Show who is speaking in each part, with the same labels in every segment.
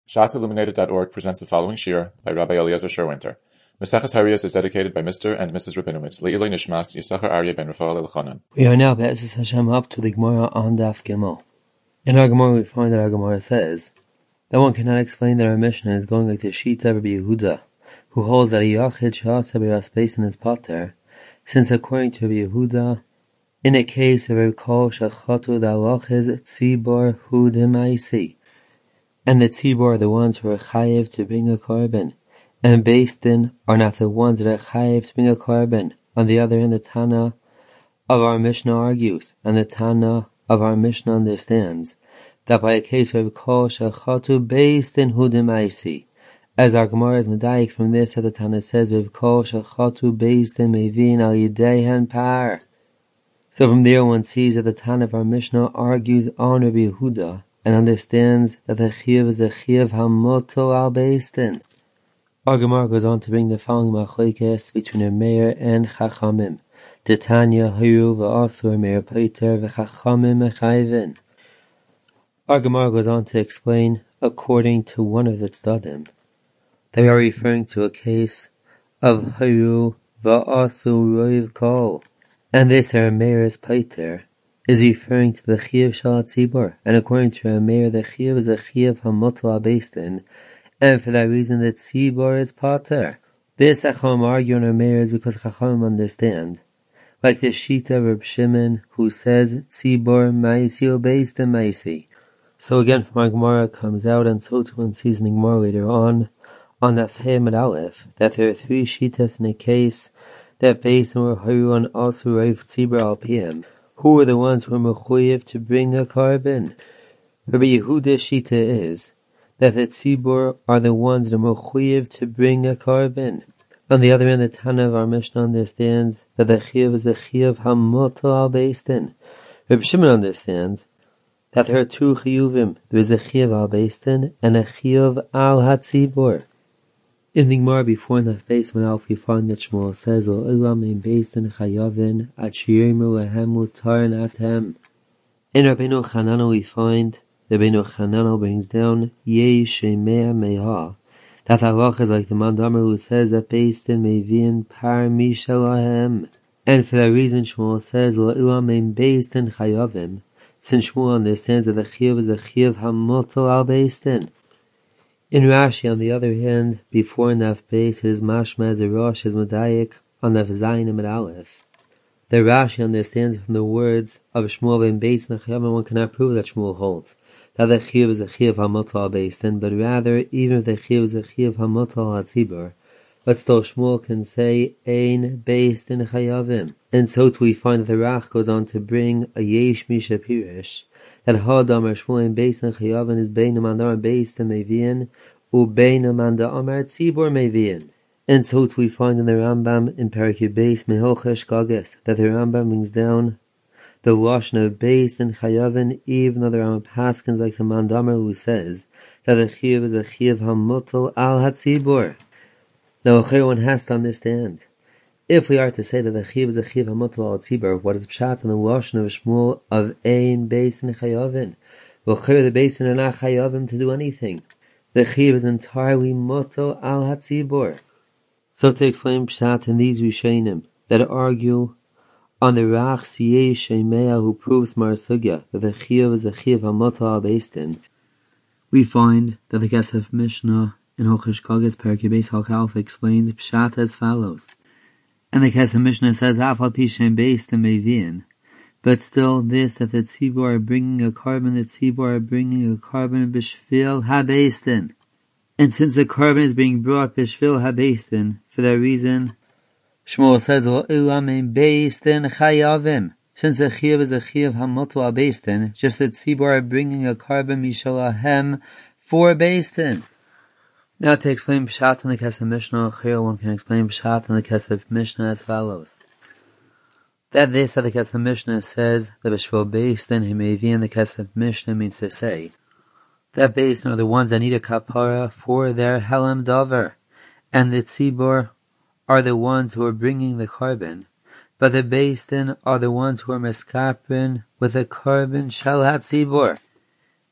Speaker 1: ShasIlluminated.org presents the following shir by Rabbi Eliezer Sherwinter. Maseches Hariyos is dedicated by Mr. and Mrs. Rabinowitz. Le'iloi Nishmas Yisachar Aryeh ben Rafael Elchanan.
Speaker 2: We are now, Be'ezus Hashem, up to the Gemara on Daf Gimel. In our Gemara, we find that our Gemara says that one cannot explain that our Mishnah is going like the Shita of Rabbi Yehuda, who holds that a Yachid Sha'atz B'Rasbeis in his Pater, since according to Rabbi Yehuda, in a case of a Kol Shachatu the Halach is Tzibor Hu D'Maisi, and the Tzibor are the ones who are chayiv to bring a korban, and Beis Din are not the ones that are chayiv to bring a korban. On the other hand, the Tana of our Mishnah argues, and the Tana of our Mishnah understands, that by a case of Kol Shachatu Beis Din Hu D'Maisi, as our Gemara is medayik from this, that the Tana says, Viv Kol Shachatu Beis Din Mevin Al Yideihen Par. So from there one sees that the Tana of our Mishnah argues on Rabbi Yehuda, and understands that the Chiyuv is a Chiyuv HaMoto Al Beis Din. Our Gemara goes on to bring the following machlokes between a Meir and Chachamim. Titanya Hayu v'Asur Meir Pater v'Chachamim Mechayvin. Our Gemara goes on to explain, according to one of the Tzadim, they are referring to a case of Hayu v'Asur Roiv Kol, and this Meir is Pater is referring to the Chiyuv Shal Tzibor, and according to Meir, the Chiyuv is a Chiyuv HaMoto Al Beis Din, and for that reason the Tzibor is Pater. This Chacham argue on Meir is because Chacham understand, like the Shita of Reb Shimon, who says Tzibor Maisi O Beis Din Maisi. So again from our Gemara comes out, and so too in seasoning more later on Daf Hei Aleph, that there are three Shitas in a case that Beis Din were Hayu and also Rav Tzibor Al Piyam. Who are the ones who are mechuyev to bring a korban? Rabbi Yehuda's shita is that the tzibur are the ones that are mechuyev to bring a korban. On the other hand, the Tana of our Mishnah understands that the chiyuv is a chiyuv hamoto al beis din. Rabbi Shimon understands that there are two chiyuvim. There is a chiyuv al beis din and a chiyuv al hatzibur. In the Gemara before in the face of Alf, we find that Shmuel says, O ilam in Beis Din chayavin at shirimu lehem mutarin atem. In Rabbeinu Chananel we find that Rabbeinu Chananel brings down Yei Shemea Meha, that halach is like the Mandamer who says that Beis Din mevin par mishalahem. And for that reason Shmuel says, O ilam in Beis Din chayavim, since Shmuel understands that the chiyuv is a chiyuv hamoto al Beis Din. In Rashi, on the other hand, before Naf Beis, his mashma as a Rosh is medayik on Naf Zayin and Aleph. The Rashi understands from the words of Shmuel ben Beis and Chayavim, one cannot prove that Shmuel holds that the Chiyuv is a Chiyuv HaMoto Al Beis Din, but rather, even if the Chiyuv is a Chiyuv HaMoto Al Tzibur, but still Shmuel can say Ein Beis Din Chayavim. And so too we find that the Rach goes on to bring a Yesh Misha Pirish, that Hadam or Shmuel in Beis Din Chayavin is Beinu Mandar Beis Din Mevian, U Beinu Mandar Amar Tzibor Mevian. And so too we find in the Rambam in Perikei Beis Mehilchos Gages that the Rambam brings down the Lashon of Beis Din Chayavin, even though the Rambam paskins like the Mandamer who says that the Chiyuv is a Chiyuv HaMoto Al HaTzibor. Now one has to understand, if we are to say that the Chiyuv is a Chiyuv HaMoto Al Tzibor, what is Pshat in the Lashon of Shmuel of Ein Beis Din Chayavin? Well, the Beis Din are not Chayavim to do anything. The Chiyuv is entirely Moto Al HaTzibor. So to explain Pshat in these Rishonim that argue on the Rach Siyei Shemea who proves Mar Sugya that the Chiyuv is a Chiyuv HaMoto Al Beis Din, we find that the Kesef Mishnah in Hilchos Gages Perikei Beis Halach Aleph explains Pshat as follows. And the Kesef Mishnah says, Afal Pi Shem Beis Din Mevian, but still this, that the Tzibor are bringing a korban, the Tzibor are bringing a korban b'shvil ha-Beis Din. And since the korban is being brought b'shvil ha-Beis Din, for that reason, Shmuel says, Ilam in Beis Din chayavim. Since the chiyuv is a chiyuv hamoto al Beis Din, just that Tzibor are bringing a korban mishalahem for Beis Din. Now to explain Pshat in the Kesef Mishnah, here one can explain Pshat in the Kesef Mishnah as follows. That the Kesef Mishnah says that b'shvil Beis Din himevi in the Kesef Mishnah means to say that Beis Din are the ones that need a kapara for their helam davar, and the Tzibor are the ones who are bringing the korban, but the Beis Din are the ones who are meskaprin with the korban shel hatzibor.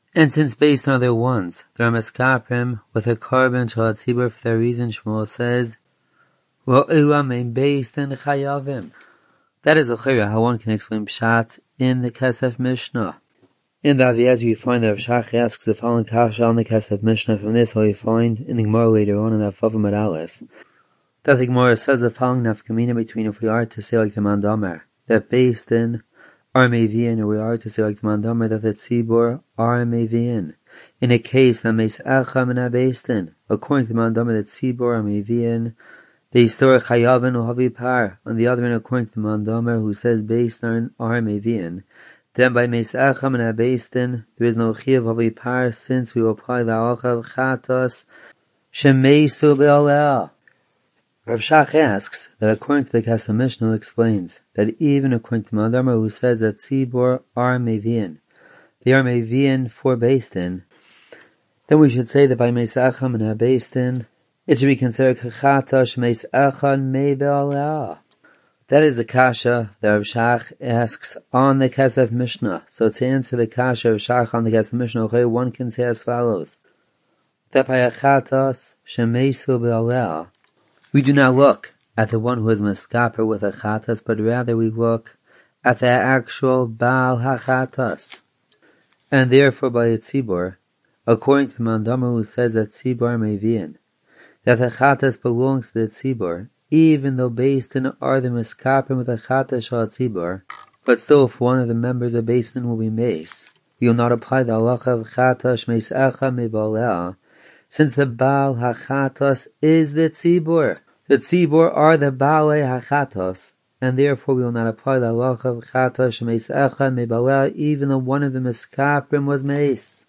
Speaker 2: And since based on other ones, there are miskaprim with a carbon shal tzibur for their reason, Shmuel says, Lo ilam ein based in chayavim. That is how one can explain Pshat in the Kesef Mishnah. In the Aviaz we find that Rav Shach asks the following kasha on the Kesef Mishnah. From this we find in the Gemara later on in the Favim at Aleph, that the Gemara says the following nafkamina between if we are to say like the Mandamer, that based in are Mevian, or we are to say like the Mandamer that the Tzibor are Mevian. In a case that Meis Echam and based in, according to the Mandamer that Tzibor are Mevian, the Istor Chayavin Uhavi Par. On the other hand, according to the Mandamer who says based on are Mevian, then by Meis Echam and based in, there is no Chiyav Uhavi Par, since we will apply the Achav Chatos Shemeisu Be'aleh. Rav Shach asks that according to the Kesef Mishnah explains that even according to Mandamer who says that Tzibor are Mevian, they are Mevian for based in, then we should say that by Meis Echam and based in, it should be considered Kachatash Meis Echad Mei Be'aleh. That is the kasha that Rav Shach asks on the Kesef Mishnah. So to answer the kasha of Shach on the Kesef Mishnah, one can say as follows, that by Achatas Shemeisu Be'aleh, we do not look at the one who is miskaper with a chatas, but rather we look at the actual Baal HaChatas. And therefore by a tzibor, according to the Mandamer who says that tzibor Mevian, that the chatas belongs to the tzibor, even though based in are the miskaper with a chatas shal tzibor, but still if one of the members of based in will be mace, we will not apply the halacha of chatas meis echa mebaleh, since the Baal HaChatos is the Tzibor. The Tzibor are the Baalei HaChatos, and therefore we will not apply the halacha of Chatos Shemeis Echad Mebaleh, even though one of the Miskaprim was Mace.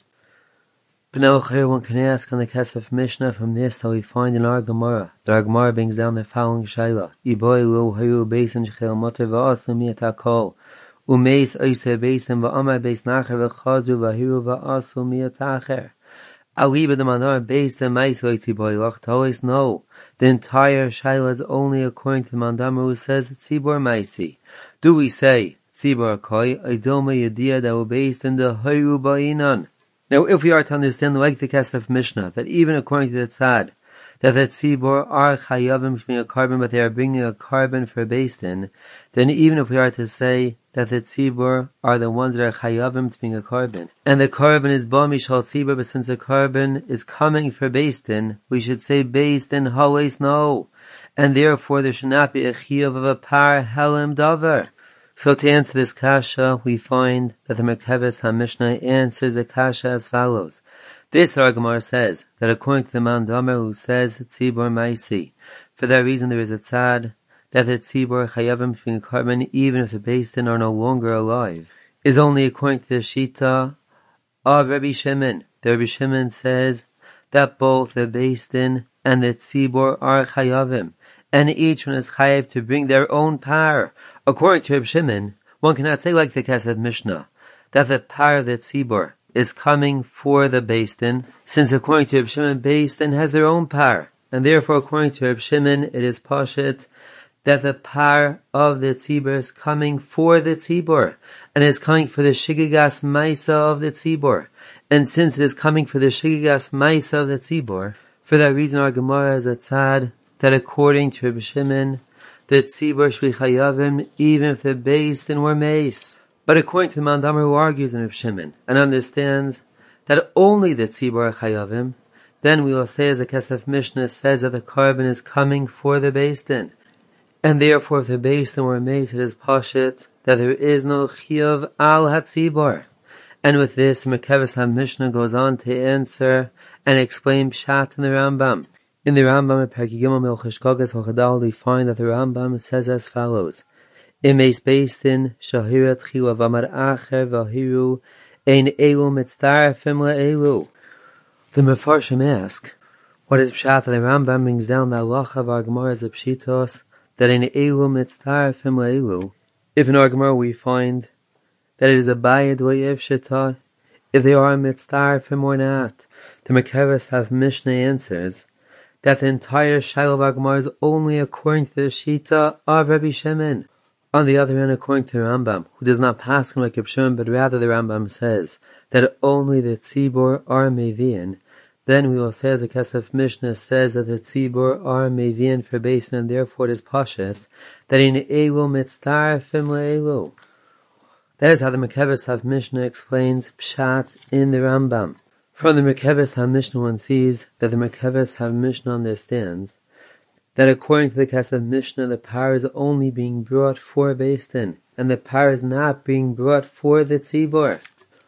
Speaker 2: But now one can ask on the Kesef Mishnah from this that we find in our Gemara. The our Gemara brings down the following Shaila. Iboi lo hayu beisin shechel moter va'asu miyat hakol. Umeis oise beisin va'amar beis nacher v'chazu v'hiru va'asu miyat acher. Aliba the Mandamer based in Meis Tzibor Lach to always know the entire Shaila is only according to the Mandamer who says Tzibor Meisi. Do we say Tzibor Koi Idoma Yedia that were based in the Hayru Ba'inan? Now if we are to understand like the Kesef Mishnah that even according to the Tzad that the Tzibor are Chayavim between a carbon but they are bringing a carbon for based in, then even if we are to say that the Tzibor are the ones that are Chayavim to being a carbon, and the carbon is Ba Mishal Tzibor, but since the carbon is coming for based in, we should say based in Halais no, and therefore there should not be a Chiyav of a Par Helim Davar. So to answer this kasha, we find that the Merkeves HaMishnah answers the kasha as follows. This our Gemara says that according to the Mandamer who says Tzibor Maisi, for that reason there is a tzad that the Tzibor Chayavim between a carbon even if the based in are no longer alive, is only according to the Shita of Rabbi Shimon. The Rabbi Shimon says that both the based in and the Tzibor are Chayavim, and each one is Chayav to bring their own power. According to Rabbi Shimon, one cannot say like the Kesef Mishnah, that the power of the Tzibor is coming for the based in, since according to Rabbi Shimon, based in has their own power, and therefore according to Rabbi Shimon, it is pashut that the power of the Tzibor is coming for the Tzibor, and is coming for the Shigigas Maisa of the Tzibor. And since it is coming for the Shigigas Maisa of the Tzibor, for that reason our Gemara is a tzad that according to Rabbi Shimon, the Tzibor should be Chayavim even if the based in were mace. But according to the Mandamer who argues in Rabbi Shimon and understands that only the Tzibor are Chayavim, then we will say as the Kesef Mishnah says that the carbon is coming for the based in. And therefore if the based in were made, it is pashut that there is no Chiyav al HaTzibor. And with this, Merkeves HaMishnah goes on to answer and explain Pshat in the Rambam. In the Rambam, Perek Gimel Milchos Kogas Hochadal, we find that the Rambam says as follows. Imeis based in Shahirat Chila Vamar Acher Vahiru Ein Elu Mitzdarefim LaElu. The Mefarshim ask, what is Pshat? The Rambam brings down the halacha of our Gemara as a Pshitos that Ein Elu Mitzdarefim LaElu. If in our Gemara we find that it is a Bayad Loyev Shita, if they are Mitzdarefim or not, the Merkeves HaMishnah answers that the entire Shaila of our Gemara is only according to the Shita of Rabbi Shimon. On the other hand, according to the Rambam, who does not pass like Rabbi Shimon, but rather the Rambam says that only the tzibor are mevian, then we will say, as the Kesef Mishnah says, that the tzibor are mevian for basin, and therefore it is pashet that in elu mitztarefim le'elu. That is how the Merkeves HaMishnah explains pshat in the Rambam. From the Merkeves HaMishnah one sees that the Merkeves HaMishnah understands that according to the Kesef Mishnah, the power is only being brought for basin, and the power is not being brought for the tzibor.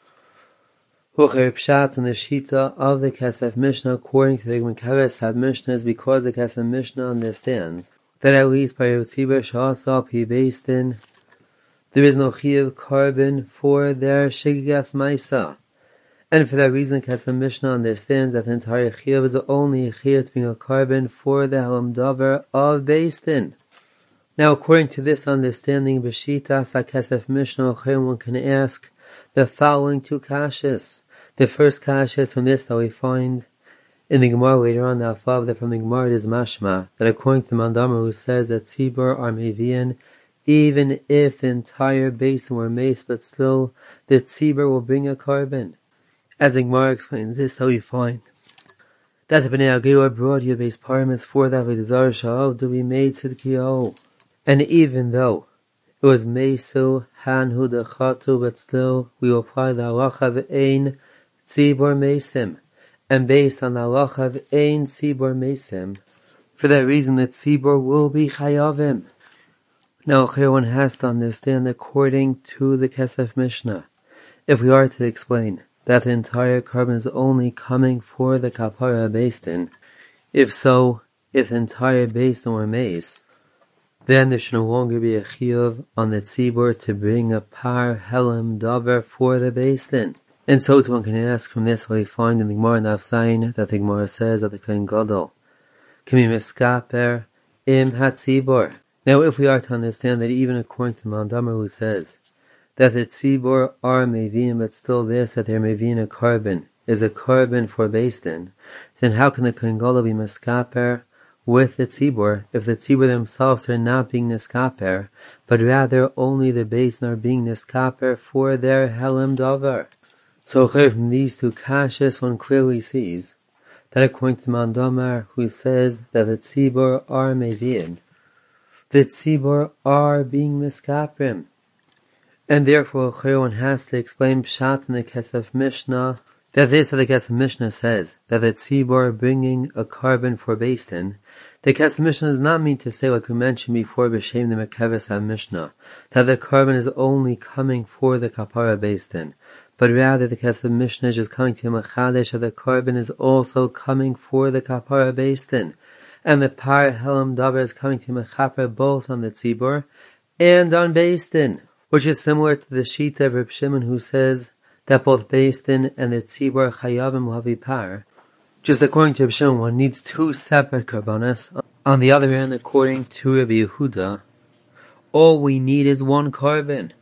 Speaker 2: Hucher pshat in the shita of the Kesef Mishnah, according to the Merkeves HaMishnah, is because the Kesef Mishnah understands that at least by tzibor sha'asa pi basin, there is no chiyuv carbon for their shigas maisa. And for that reason, the Kesef Mishnah understands that the entire chiyuv is only a chiyuv being a carbon for the halam davar of Beis Din. Now, according to this understanding, b'shitas HaKesef Mishnah, one can ask the following two kashas. The first kasha is from this that we find in the Gemara later on, that from the Gemara it is mashma, that according to Mandamar, who says that tzibor are mevian, even if the entire basin were mace, but still the tzibor will bring a carbon. As the Gemara explains this, how we find that the Bnei Agila brought your base parments for that V'dizar Sha'ov to be made tzidkiyah. And even though it was mesu hanhu dechatu, but still we will apply the halacha v'ein tzibor mesim. And based on the halacha v'ein tzibor mesim, for that reason the tzibor will be chayavim. Now, one has to understand, according to the Kesef Mishnah, if we are to explain that the entire carbon is only coming for the kapara Beis Din, if so, if the entire Beis Din were mace, then there should no longer be a chiyuv on the tzibor to bring a par helam davar for the Beis Din. And so one can ask from this what we find in the Gemara Naf Zayin, that the Gemara says that the Kohen Gadol can be miskaper im hatzibor. Now, if we are to understand that even according to Mandamar, who says that the tzibor are mevin, but still this, that they're mevin a carbon, is a carbon for Beis Din, then how can the Kohen Gadol be miskaper with the tzibor if the tzibor themselves are not being niskaper, but rather only the Beis Din are being niskaper for their helam davar? So from these two kashas, one clearly sees that according to Mandamar, who says that the tzibor are mevin, the tzibor are being miskaprim. And therefore, one has to explain pshat in the Kesef Mishnah, that this, that the Kesef Mishnah says, that the tzibor are bringing a carbon for Beis Din. The Kesef Mishnah does not mean to say, like we mentioned before, b'shem the Merkeves HaMishnah, that the carbon is only coming for the kapara Beis Din, but rather the Kesef Mishnah is just coming to Machadesh, that the carbon is also coming for the kapara Beis Din. And the par helam davar is coming to mechaper both on the tzibor and on Beis Din, which is similar to the shita of Reb Shimon, who says that both Beis Din and the tzibor chayavim will have par. Just according to Reb Shimon, one needs two separate karbanas. On the other hand, according to Rabbi Yehuda, all we need is one carbon.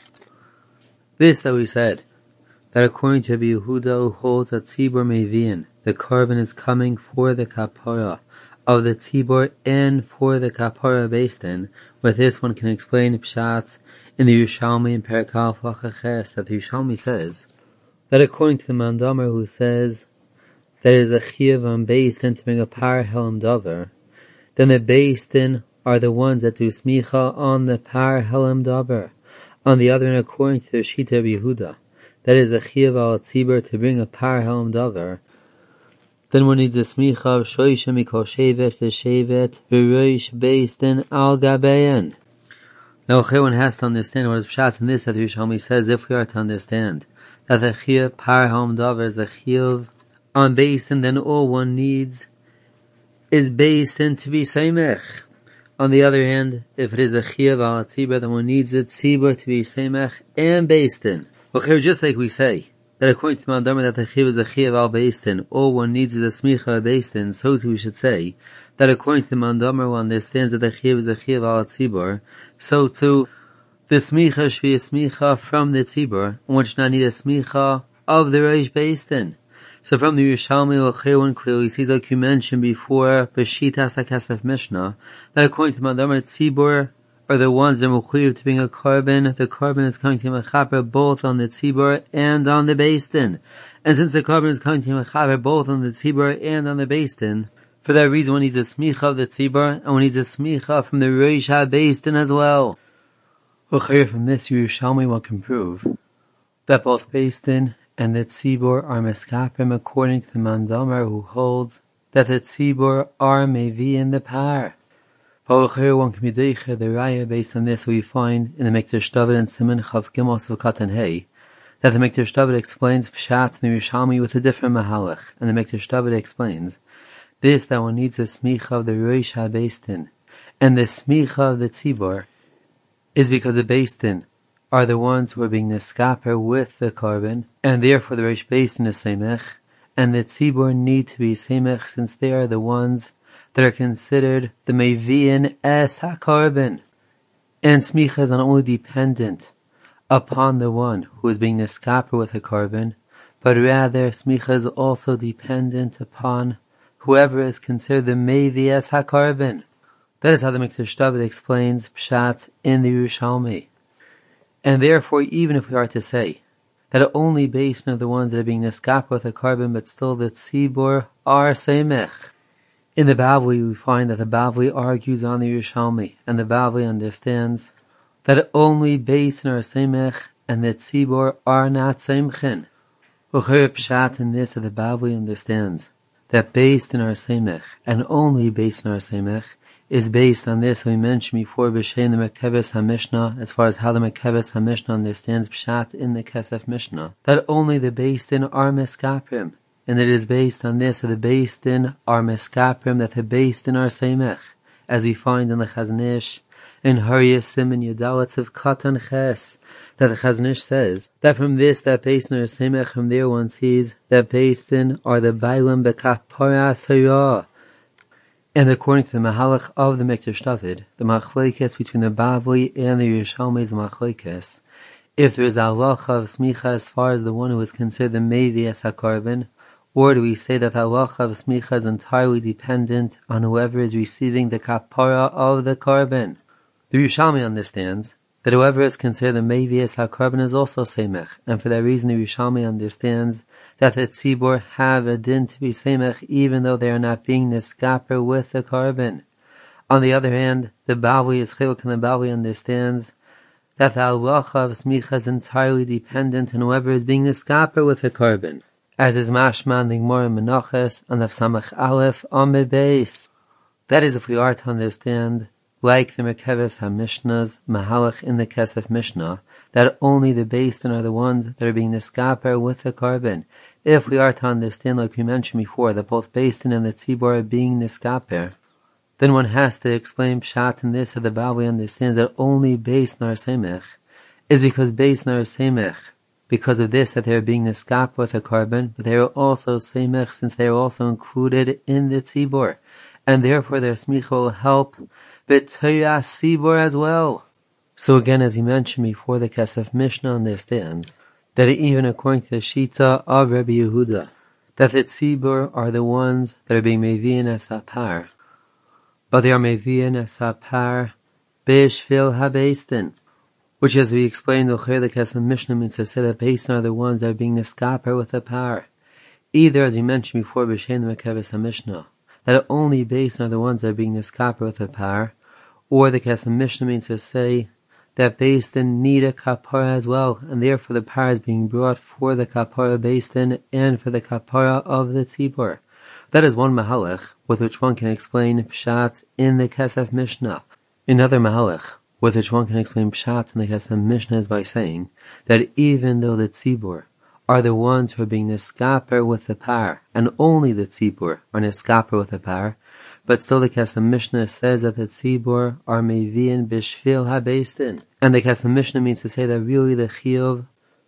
Speaker 2: This that we said, that according to Rabbi Yehuda, who holds that tzibor mevian, the carbon is coming for the kapara of the tzibor and for the kapara Beis Din. With this one can explain pshat in the Yerushalmi in Perek Aleph Halacha Ches, that the Yerushalmi says that according to the Mandamar, who says that it is a chiyuv on Beis Din to bring a par helam davar, then the Beis Din are the ones that do smicha on the par helam davar. On the other hand, according to the shita of Yehuda, that is a chiyuv al tzibor to bring a par helam davar, then one needs a smicha of shoisha mikol shevet v'shevet v'roish Beis Din al gabein. Now, one has to understand what is pshat in this, that the Yerushalmi says, if we are to understand that the chiyuv par helam davar is the chiyuv on Beis Din, then all one needs is Beis Din to be seimech. On the other hand, if it is a chiyuv al tzibor, then one needs a tzibor to be seimech and Beis Din. Well, just like we say, that according to Mandamar that the chiyuv is a chiyuv al Beis Din, all one needs is a smicha of Beis Din, so too we should say that according to Mandamar, one understands that the chiyuv is a chiyuv al tzibor, so too the smicha should be a smicha from the tzibor, and one should not need a smicha of the Reish Beis Din. So from the Yerushalmi, one clearly sees, like you mentioned before, B'shitas HaKesef Mishnah, that according to Mandamar, tzibor are the ones that are mechuyev to bring a carbon. The carbon is coming to mechaper both on the tzibur and on the beis din. And since the carbon is coming to mechaper both on the tzibur and on the beis din, for that reason one needs a smicha of the tzibur, and one needs a smicha from the Rosh HaBeis Din as well. From this Yerushalmi one can prove that both beis din and the tzibur are meskapim according to the Mandamer, who holds that the tzibur are mevi in the par. One can be deicha the raya based on this we find in the Mikdash David and Siman Chav Gimel Sivkat and Hey, that the Mikdash David explains Pshat in the Yerushalmi with a different mahalach, and the Mikdash David explains this, that one needs a smicha of the Rosh HaBeis Din, and the smicha of the tzibur is because the beis din are the ones who are being neskaper with the carbon, and therefore the Rosh Beis Din is semech, and the tzibur need to be semech since they are the ones that are considered the mevi'in es ha-carbon. And smicha is not only dependent upon the one who is being neskaper with a carbon, but rather smicha is also dependent upon whoever is considered the mevi es ha-carbon. That is how the Mikdash David explains Pshat in the Yerushalmi. And therefore, even if we are to say that only beis din are the ones that are being neskaper with a carbon, but still the tzibur are semech. In the Bavli, we find that the Bavli argues on the Yerushalmi, and the Bavli understands that only beis din are semech, and the tzibur are not semchin. Pshat in this, that the Bavli understands that beis din are semech, and only beis din are semech, is based on this we mentioned before b'shem the Mekeves HaMishnah, as far as how the Mekeves HaMishnah understands Pshat in the Kesef Mishnah, that only the beis din are meskaprim, and it is based on this that the beis din are meskaprim, that the beis din are semech, as we find in the Chazon Ish in Harya Siman Yadalat of Katan Ches, that the Chazon Ish says that from this that beis din are semech, from there one sees that beis din are the bailim b'kaparas hayah. And according to the Mahalach of the Mikdash David, the machlokes between the Bavli and the Yerushalmi is the machlokes. If there is halacha of smicha as far as the one who is considered the mevi es ha-carbon, or do we say that halacha of smicha is entirely dependent on whoever is receiving the kapara of the carbon? The Yerushalmi understands that whoever is considered the mevi es ha-carbon is also semech, and for that reason the Yerushalmi understands that the tzibur have a din to be semech even though they are not being neskaper with the carbon. On the other hand, the Bavli is chiluk, and the Bavli understands that the halacha of smicha is entirely dependent on whoever is being neskaper with the carbon, as is mashman the Gemara Menachos and the Samach Aleph Amid Beis. That is, if we are to understand, like the Mekeves HaMishnah's Mahalach in the Kesef Mishnah, that only the beis din are the ones that are being neskaper with the carbon. If we are to understand, like we mentioned before, that both beis din and the tzibur are being neskaper, then one has to explain Pshat in this, that the Bavli understands that only beis din are semech, is because beis din are semech, because of this, that they are being neskaper with the carbon, but they are also semech since they are also included in the tzibur, and therefore their smicha will help b'toyas tzibur as well. So again, as he mentioned before, the Kesef Mishnah understands that even according to the Shita of Rabbi Yehuda, that the tzibur are the ones that are being mevi'in es hapar, but they are mevi'in es hapar b'shvil habeis din, which, as we explained, the Kesef Mishnah means to say that beis din are the ones that are being neskaper with the par. Either, as we mentioned before, b'shem the Mekeves HaMishnah, that only beis din are the ones that are being neskaper with the par, or the Kesef Mishnah means to say that beis din need a kapara as well, and therefore the par is being brought for the kapara beis din and for the kapara of the tzibur. That is one mahalach with which one can explain Pshat in the Kesef Mishnah. Another mahalach with which one can explain Pshat in the Kesef Mishnah is by saying that even though the tzibur are the ones who are being neskaper with the par, and only the tzibur are neskaper with the par, but still the Kesef Mishnah says that the tzibur are mevi'in b'shvil habeis din. And the Kesef Mishnah means to say that really the chiyuv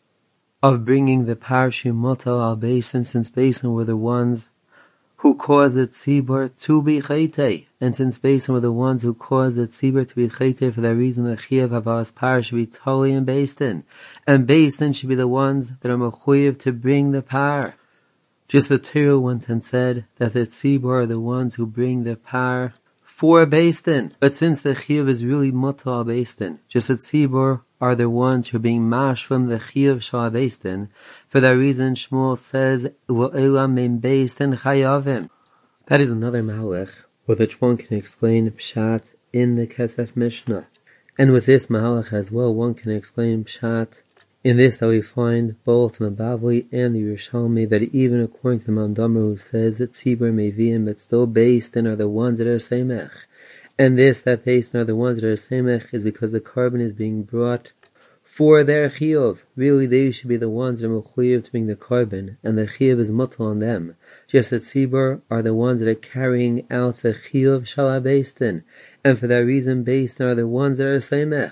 Speaker 2: of bringing the par shemutal al beis din, since beis din were the ones who caused the tzibur to be chaytei, and since beis din were the ones who caused the tzibur to be chaytei, for that reason the chiyuv of our par should be totally in beis din, and beis din should be the ones that are mechuyev to bring the par. Just the Torah went and said that the tzibur are the ones who bring the par for Beis Din. But since the Chiyuv is really Mutal Beis Din, just as Tzibor are the ones who are being mashlim the Chiyuv Shal Beis Din, for that reason Shmuel says, V'olam mein Beis Din chayavim. That is another Mahalach, with which one can explain Pshat in the Kesef Mishnah. And with this Mahalach as well, one can explain Pshat in this that we find both in the Bavli and the Yerushalmi, that even according to the Mandamar who says that Tzibur Meviim, but still Beis Din are the ones that are Semech. And this, that Beis Din are the ones that are Semech, is because the carbon is being brought for their Chiyuv. Really, they should be the ones that are Mechuyev to bring the carbon, and the Chiyuv is Mutal on them. Just as Tzibur are the ones that are carrying out the Chiyuv Shal Beis Din, and for that reason Beis Din are the ones that are Semech.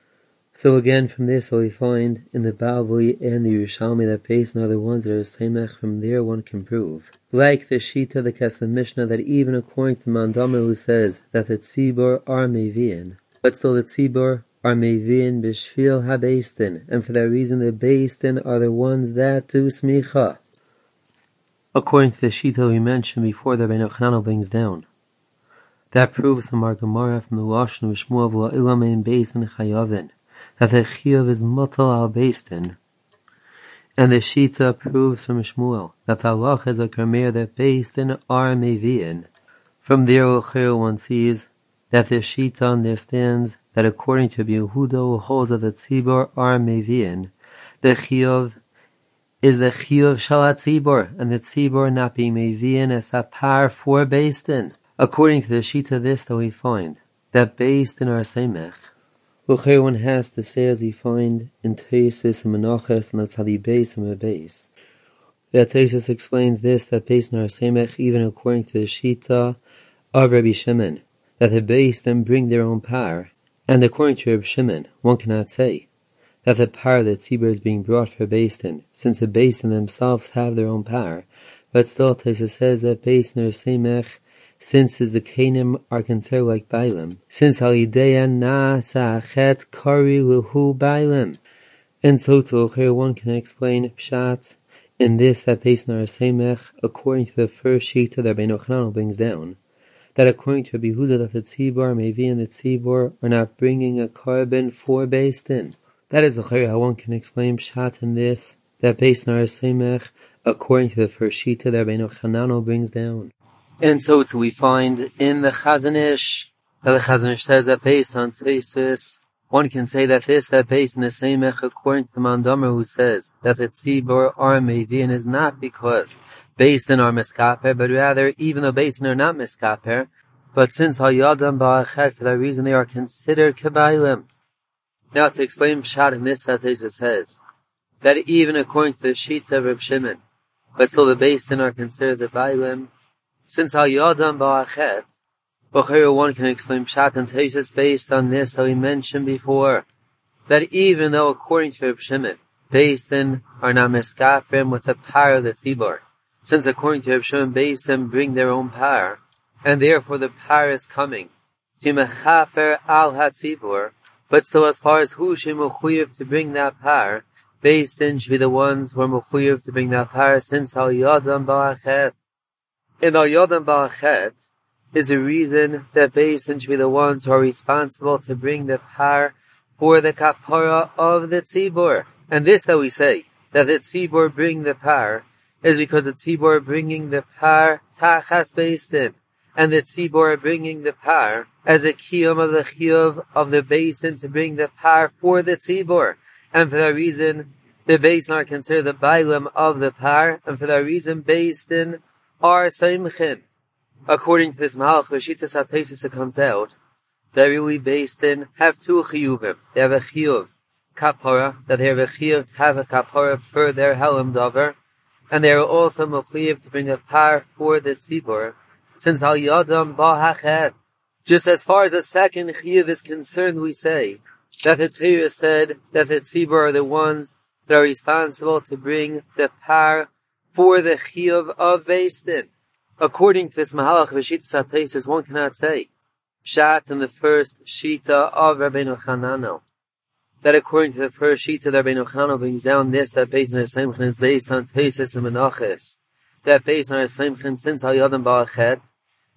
Speaker 2: So again, from this we find in the Bavli and the Yerushalmi that Beis Din are the ones that are Semech. From there one can prove, like the Shita, the Kesef Mishnah, that even according to Mandamar who says that the Tzibur are Meviin, but still the Tzibur are Meviin B'Shvil HaBeis Din, and for that reason the Beis Din are the ones that do Smicha. According to the Shita we mentioned before that Rabbeinu Chananel brings down, that proves the Mar Gemara from the Lashon of Shmuel V'olam mein Beis Din chayavin, that the Chiyuv is Mutal al Beis Din. And the Shita proves from Shmuel that the halach is a kamer that Beis Din are Meviin. From there one sees that the Shita understands that according to Yehuda who holds that the Tzibur are Meviin, the Chiyuv is the Chiyuv Shal HaTzibur, and the Tzibur not being Meviin as a par for Beis Din. According to the Shita this that we find, that Beis Din are Semech. One has to say, as we find in Teisus and Menachos and the Tzadi Beis and Beis, that Teisus explains this, that Beis Din are Semech, even according to the Shita of Rabbi Shimon, that the Beis Din bring their own power. And according to Rabbi Shimon, one cannot say that the power that Tzibur is being brought for Beis Din, since the Beis Din themselves have their own power. But still Teisus says that Beis Din are Semech, since the Zakanim are considered like Bailim, since Alideya Nasa Achet Kari Luhu Bailim. And so to one can explain Pshat in this that Beis Din are Semech, according to the first Shita that Rabbeinu Chananel brings down, that according to Yehuda that the Tzibur Mevi and the Tzibur are not bringing a carbon for Beis Din. That is how one can explain Pshat in this, that Beis Din are Semech, according to the first Shita that Rabbeinu Chananel brings down. And so we find in the Chazon Ish, that the Chazon Ish says that based on Teisus, one can say that that Beis Din is Semech according to the Mandamar who says that the Tzibur are Meviin is not because Beis Din are Miskaper, but rather even though Beis Din are not Miskaper, but since Hayadam Ba'achet, for that reason they are considered Kabailim. Now to explain Pshat in this, that Teisus says that even according to the Shita of Reb Shimon, but still the Beis Din are considered the Bailim, since Al Yadam Ba'achet, one can explain Pshat and Teisus based on this that we mentioned before, that even though according to Reb Shimon, Beis Din are not Miskafrim with the power of the Tzibur, since according to Reb Shimon, Beis Din bring their own power, and therefore the power is coming to Mechaper Al HaTzibur, but still as far as who should Mechuyev to bring that power, Beis Din should be the ones who are Mechuyev to bring that power, since Al Yadam Ba'achet. In Al Yadam Ba'achet is a reason that Beis Din should be the ones who are responsible to bring the power for the kapara of the Tzibur. And this that we say, that the Tzibur bring the power, is because the Tzibur are bringing the power Tachas Beis Din, and the Tzibur are bringing the power as a kiyum of the chiyuv of the Beis Din to bring the power for the Tzibur. And for that reason, the Beis Din are considered the Bailim of the power, and for that reason, Beis Din are Seimchin. According to this Mahalach, Vashitas HaTeisus, it comes out that really Beis Din have two chiyuvim. They have a chiyuv kapara, that they have a chiyuv to have a kapara for their helam davar, and they are also mechuyev to bring a power for the tzibur, since al yadam ba'achet. Just as far as the second chiyuv is concerned, we say that the Torah said that the tzibur are the ones that are responsible to bring the power for the chiyuv of Beis Din. According to this Mahalach V'Shitas HaTeisus, one cannot say Pshat in the first Shita of Rabbeinu Chananel, that according to the first Shita that Rabbeinu Chananel brings down this, that Beis Din HaSeimchen is based on Teisus and Menachos, that Beis Din HaSeimchen since Al Yadam Ba'achet,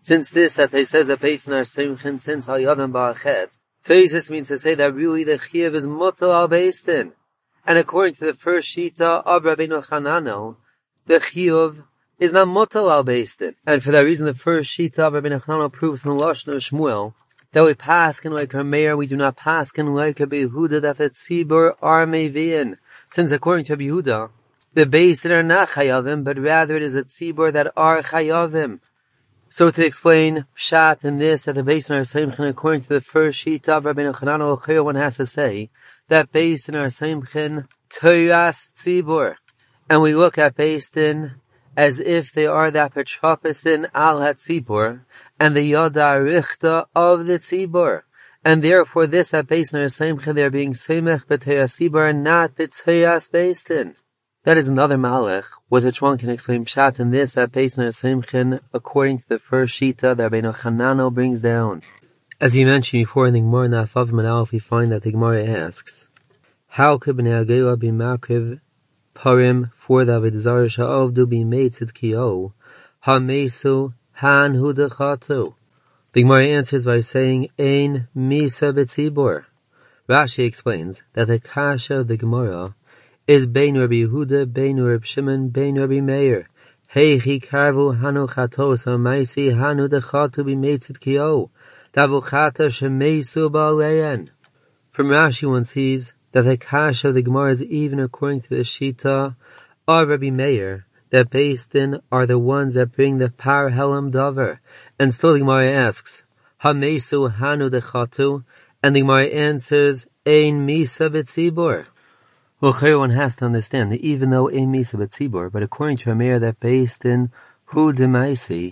Speaker 2: Since this that he says that based on our simchin since al yadam ba'achet, Teisus means to say that really the chiyuv is mutal al beistin. And according to the first shita of Rabbeinu Chananel, the chiyuv is not mutal al beistin. And for that reason, the first shita of Rabbeinu Chananel proves in the Lashon of Shmuel that we paskin like our mayor, we do not paskin like a Yehuda that the tzibur are meviin. Since according to Yehuda, the beistin are not chayavim, but rather it is a tzibur that are chayavim. So to explain pshat in this, that the beistin are simchin, according to the first shita of Rabbeinu Chananel, one has to say that beistin are simchin toras tzibur. And we look at beistin as if they are that petropasin al hatzibur, and the yada richta of the tzibur. And therefore this at beistin are simchin, they are being simech b'toras tzibur, not b'toras beistin. That is another malach, with which one can explain pshat in this at beistin are simchin, according to the first shita that Rabbeinu Chananel brings down. As you mentioned before in the Gemara Nafavim and Aleph, we find that the Gemara asks, how could Bnei Agela be makriv parim for the Avodah Zarah sha'avdu be made tzidkiyo ha-mesu han-hu dechatu? The Gemara answers by saying, ein misa b'tzibur. Rashi explains that the kasha of the Gemara is bein Rabbi Yehuda, bein Rabbi Shimon, bein Rabbi Meir. Heichi karvu hanu chatos ha-maisi hanu dechatu be made tzidkiyo davu chata shemesu ba'alein. From Rashi one sees that the kasha of the Gemara is even according to the shita of Rabbi Meir, that beistin are the ones that bring the par helam davar. And still the Gemara asks, ha-mesu hanu dechatu, and the Gemara answers, ein misa b'tzibur. Well, one has to understand that even though ein misa b'tzibur, but according to Meir that beistin hu demaisi,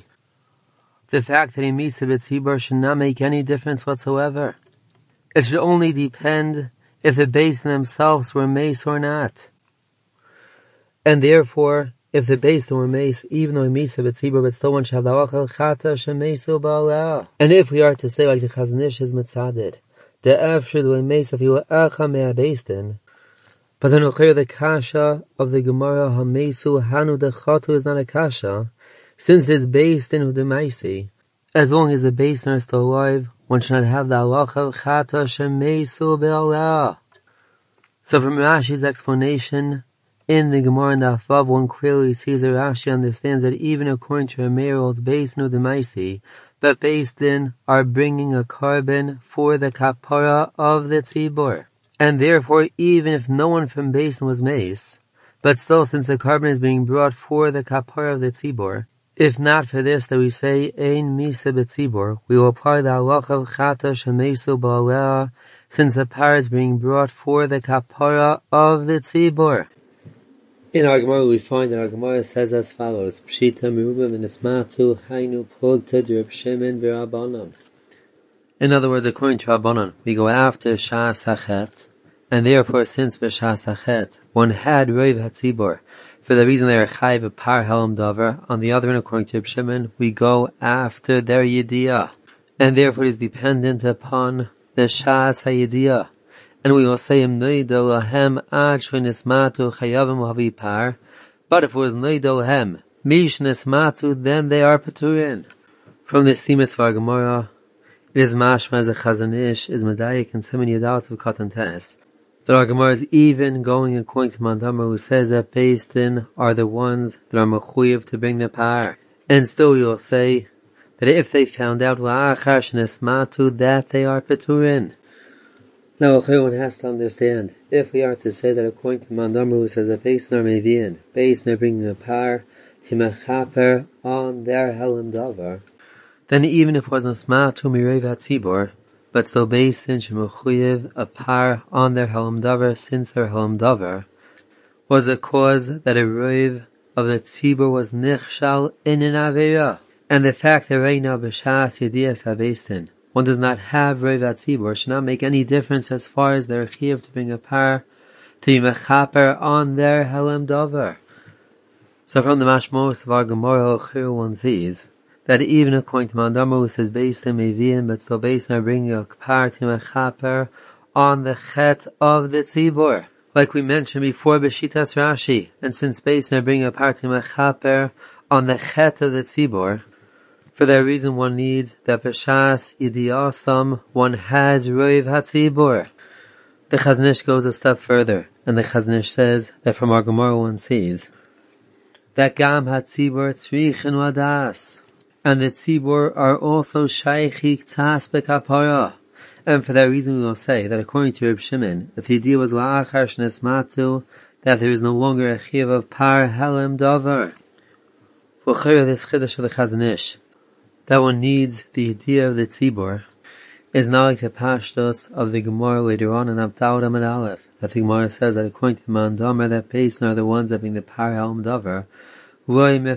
Speaker 2: the fact that ein misa b'tzibur should not make any difference whatsoever. It should only depend if the beistin themselves were mace or not. And therefore, if the beistin were mace, even though misa b'tzibur, but still one should have the halacha chata shemesu ba'ala. And if we are to say like the Chazon Ish is mitzaded, the efshir do mace afilu acha mea beistin, but then the kasha of the Gemara ha-mesu hanu dechatu is not a kasha, since this beistin hu demaisi, as long as the beistin are still alive, one should not have the halacha chata shemesu ba'ala. So from Rashi's explanation in the Gemara and the Afav, one clearly sees that Rashi understands that even according to Rameir's beistin hu demaisi, that beistin are bringing a carbon for the kapara of the tzibur. And therefore, even if no one from beistin was mace, but still since the carbon is being brought for the kapara of the tzibur, if not for this that we say ein misa b'tzibur, we will apply the halacha of chata shemesu ba'aleh, since the par is being brought for the kapara of the tzibur. In our Gemara we find that our Gemara says as follows, Pshita merubah v'nismatu hainu plugta d'Reb Shimon v'Rabbanan. In other words, according to Rabbanan, we go after Shas Hachet, and therefore since b'Shas Hachet, one had Reiv HaTzibur, for the reason they are chayv a par helam davar. On the other hand, according to Reb Shimon, we go after their yediyah, and therefore it is dependent upon the Shas HaYediyah. And we will say im noido lahem ad shv'nismatu chayavim lahavi par, but if it was noido lahem mish nismatu, then they are peturin. From this theme of our Gemara, it is mashma as a Chazon Ish is medayik and so many adults of Katan Tenes, that our Gemara is even going according to Mandamar, who says that beistin are the ones that are mechuyev to bring the par. And still we will say that if they found out la'achar sh'nismatu, that they are peturin. Now one has to understand, if we are to say that according to Mandamar, who says that beistin are meviin, beistin are bringing a par to mechaper on their helam davar, then even if it was nismatu mireiv hatzibur, but still beistin shemechuyev a par on their helam davar, since their helam davar was the cause that a reiv of the tzibur was nichshal in an aveira. And the fact that right now b'shas yediyas ha-beistin, one does not have reiv hatzibur, should not make any difference as far as their chiyuv to bring a par to be mechaper on their helam davar. So from the mashmos of our Gemara, one sees that even according to Mandamar, who says beistin meviin, but still beistin are bringing a par to mechaper on the chet of the tzibur, like we mentioned before b'shitas Rashi. And since beistin are bringing a par to mechaper on the chet of the tzibur, For that reason one needs that B'shas Yidiyasam one has Roiv HaTzibur. The Chazon Ish goes a step further, and the Chazon Ish says that from our Gemara one sees that Gam HaTzibur Tzrichin Wadas, and the Tzibur are also Shaychik Tzas B'Kapara. And for that reason we will say that according to Reb Shimon, if the idea was La'achar Shnesmatu, that there is no longer a Chiv of Par Helem Dover. For this Chiddush of the Chazon Ish, that one needs the idea of the Tzibur, is not like the Pashtos of the Gemara later on in Avdal Amud Aleph, that the Gemara says that according to the Mandamer, that Beisin are the ones that bring the Par Helem Dover. From the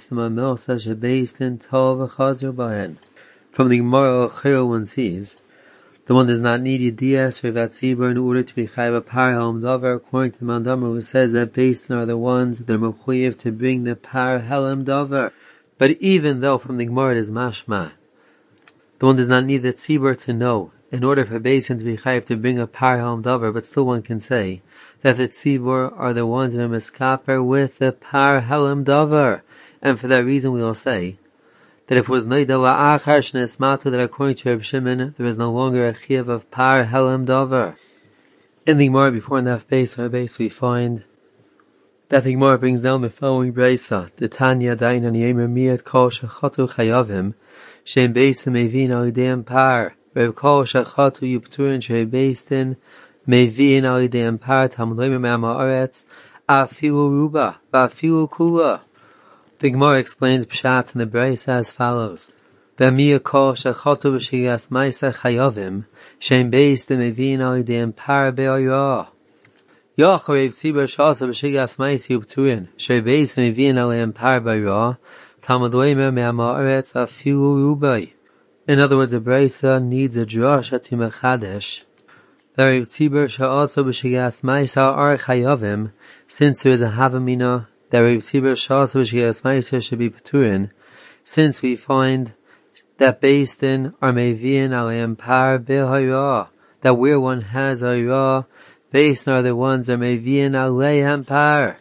Speaker 2: Gemara one sees the one does not need Yediyas or Vatzibur in order to be Chayv a Par Helem Dover, according to the Mandamer who says that Beisin are the ones that are Mechuyev to bring the Par Helem Dover. But even though from the Gemara it is Mashma, the one does not need the Tzibur to know in order for Beisin to be Chayv to bring a Par Helem Dover, but still one can say that the Tzibur are the ones that are Meskaper with the Par Helem Dover. And for that reason we will say that if it was Noida La'achar Shnesmatu, that according to Reb Shimon, there is no longer a Chiv of Par Helem Dover. In the Gemara before Naf Beis or Beis we find that the Gemara brings down the following Breisa: the Tanya Dain and Yemer Miyat Kol Shechatu Chayavim Shem Beisim Mevin Al Yidem Par Reb Kol Shechatu Yupturin Shem Beisim Mevin Al Yidem Par Tamloim Me'ama Aretz Afilu Ruba Vafilu Kula. The Gemara explains Pshat in the Breisa as follows: B'miyah kol shechatu b'shigas ma'aseh chayavim shem beisim mevin al yidem par be'ayah. Yacharev tzibur shasa b'shigas ma'aseh yubturin shem beisim mevin aleim par be'ayah talmud loimer me'ama'aretz afilu rubai. In other words, the Breisa needs a drasha to mechadesh that Rev Tzibur shasa b'shigas ma'aseh ar chayavim, since there is a havamina that Rev Tzibur Shas V'Shigas Ma'aseh should be Peturin, since we find that based in are Mevi'in Aleim Par B'Hayah, that where one has Hayah, based are the ones that Mevi'in Aleim Par.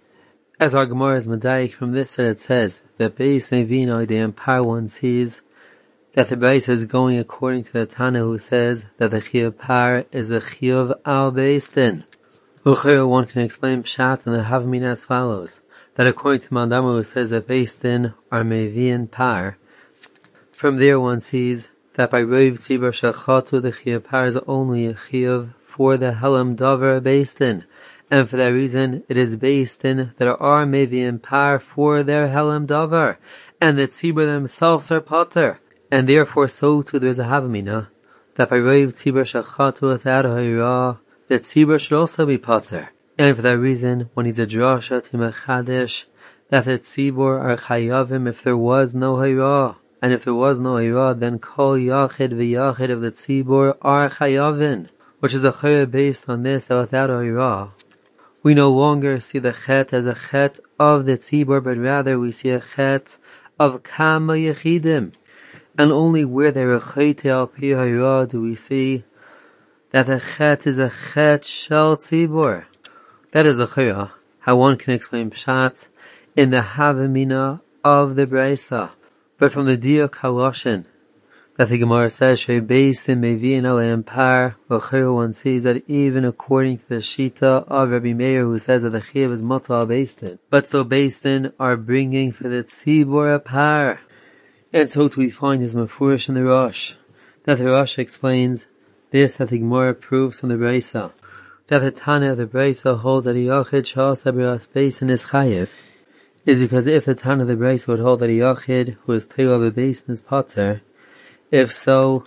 Speaker 2: As our Gemara is Medayik from this, that it says that based Mevi'in Aleim Par, one sees that the Breisa is going according to the Tana who says that the Chiyuv Par is a Chiyuv Al Beistin. One can explain Pshat and the Havmin as follows: that according to Mandamer who says that Beistin are Mevi'in Par, from there one sees that by Roiv Tzibur Shechatu the Chiyuv Par is only a Chiyuv for the Helem Dover Beistin, and for that reason it is Beistin that are Mevi'in Par for their Helem Dover, and the Tzibur themselves are Potter, and therefore so too there is a Havmina that by Roiv Tzibur Shechatu without a Hayah, the Tzibur should also be Potter. And for that reason, one needs a drasha to mechadesh that the Tzibur are Chayavim if there was no Hayah. And if there was no Hayah, then Kol Yachid V'Yachid of the Tzibur are Chayavim, which is a Chayah based on this, that without Hayah, we no longer see the Chet as a Chet of the Tzibur, but rather we see a Chet of Kama Yechidim. And only where there are Chayte Al Pi Hayah do we see that the Chet is a Chet Shel Tzibur. That is a Chayah, how one can explain Pshat in the Havamina of the Breisa. But from the Diuk HaLoshen, that the Gemara says, Shei Beisim Mevi'in Aleim Par, Chayah one sees that even according to the Shita of Rabbi Meir who says that the Chiyuv is Mata Beistin, but still Beistin are bringing for the Tzibur a Par. And so too we find his Mefurish in the Rosh, that the Rosh explains this, that the Gemara proves from the Breisa, that the Tana of the Breisa holds that a Yachid Shasa B'Ras Beisin is Chayev, is because if the Tana of the Breisa would hold that a Yachid who is Teil of a Beisin is Potter, if so,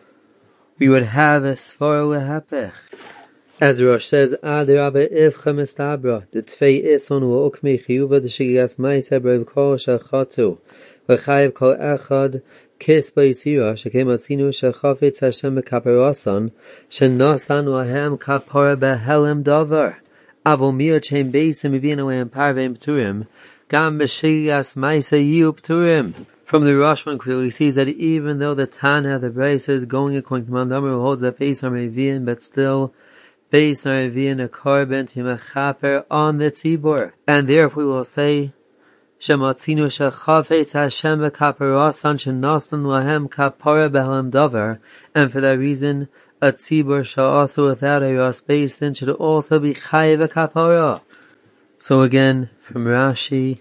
Speaker 2: we would have a Sfar Lehapech. As the Rosh says, Ad Rabbe Ivcha Mistabra, the Tvei Ison U'okmi Chiyuva the Shigas Maisa Brev Kol Shachatu, V'chayev Kol Echad, Kis B'Yisira, Shekem Asinu Shechafetz Hashem B'Kaparasan, Shenosan Lahem Kapara B'Helem Dover, Avomir Chem Beisim Mevin Aleim Par V'Em Pturim, Gam B'Shigas Maisa Yiu Pturim. From the Rosh one clearly sees that even though the Tana of the Breisa is going according to Mandamer who holds that Beis Mevi'in, but still Beis Mevi'in a korban to mechaper on the Tzibur, and therefore we will say Shematzinu shechaveit Hashem v'kaparosan shenasan lahem kapara behem davar, and for that reason, a tzibur sha'asu without a Ras Beis Din should also be chayiv kapara. So again, from Rashi,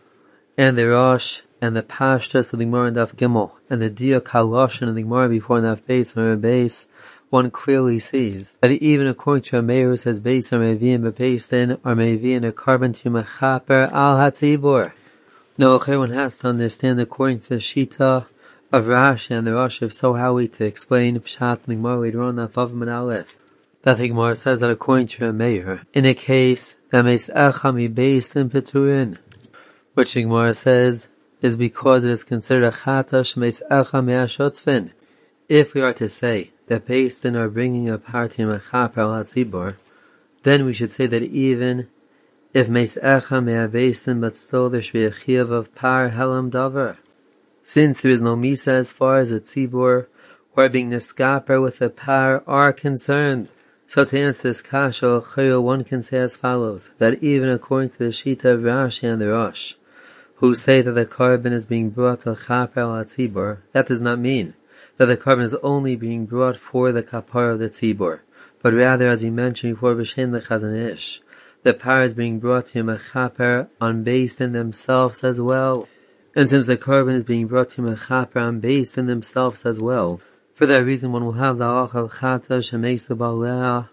Speaker 2: and the Rosh, and the Pashtus of the Gemara in Daf Gimel, and the Diak HaLashon of the Gemara before Daf Beis and Beis, one clearly sees that even according to a Meir who says Beis or Mevi'in Beis Din or Mevi'in a carbon to Mechaper al Hatzibur. Now, one has to understand according to the Shita of Rashi and the Rosh, if so, how we to explain Pshat and the Gemara later on Daf Vav and Aleph. That the Gemara says that according to a Meir, in a case that Meis Echa mi Beis Din Peturin, which the Gemara says is because it is considered a chata shmeis echa me'ashotzvin. If we are to say that Beis Din are bringing a party mechaper al hatzibur, then we should say that even if meis echa me'abeis Din, but still there should be a chiyuv of par helam davar. Since there is no misa as far as a tzibur who are being niskaper with a par are concerned. So to answer this kasha, one can say as follows, that even according to the Shita of Rashi and the Rosh, who say that the carbon is being brought to Chaper al Tzibur, that does not mean that the carbon is only being brought for the kapar of the Tzibur, but rather, as we mentioned before, B'Shem Lechazon Ish, the par is being brought to Mechaper on Beis Din themselves as well. And since the carbon is being brought to Mechaper on Beis Din themselves as well, for that reason one will have the Halacha of Chata Shemeis Balea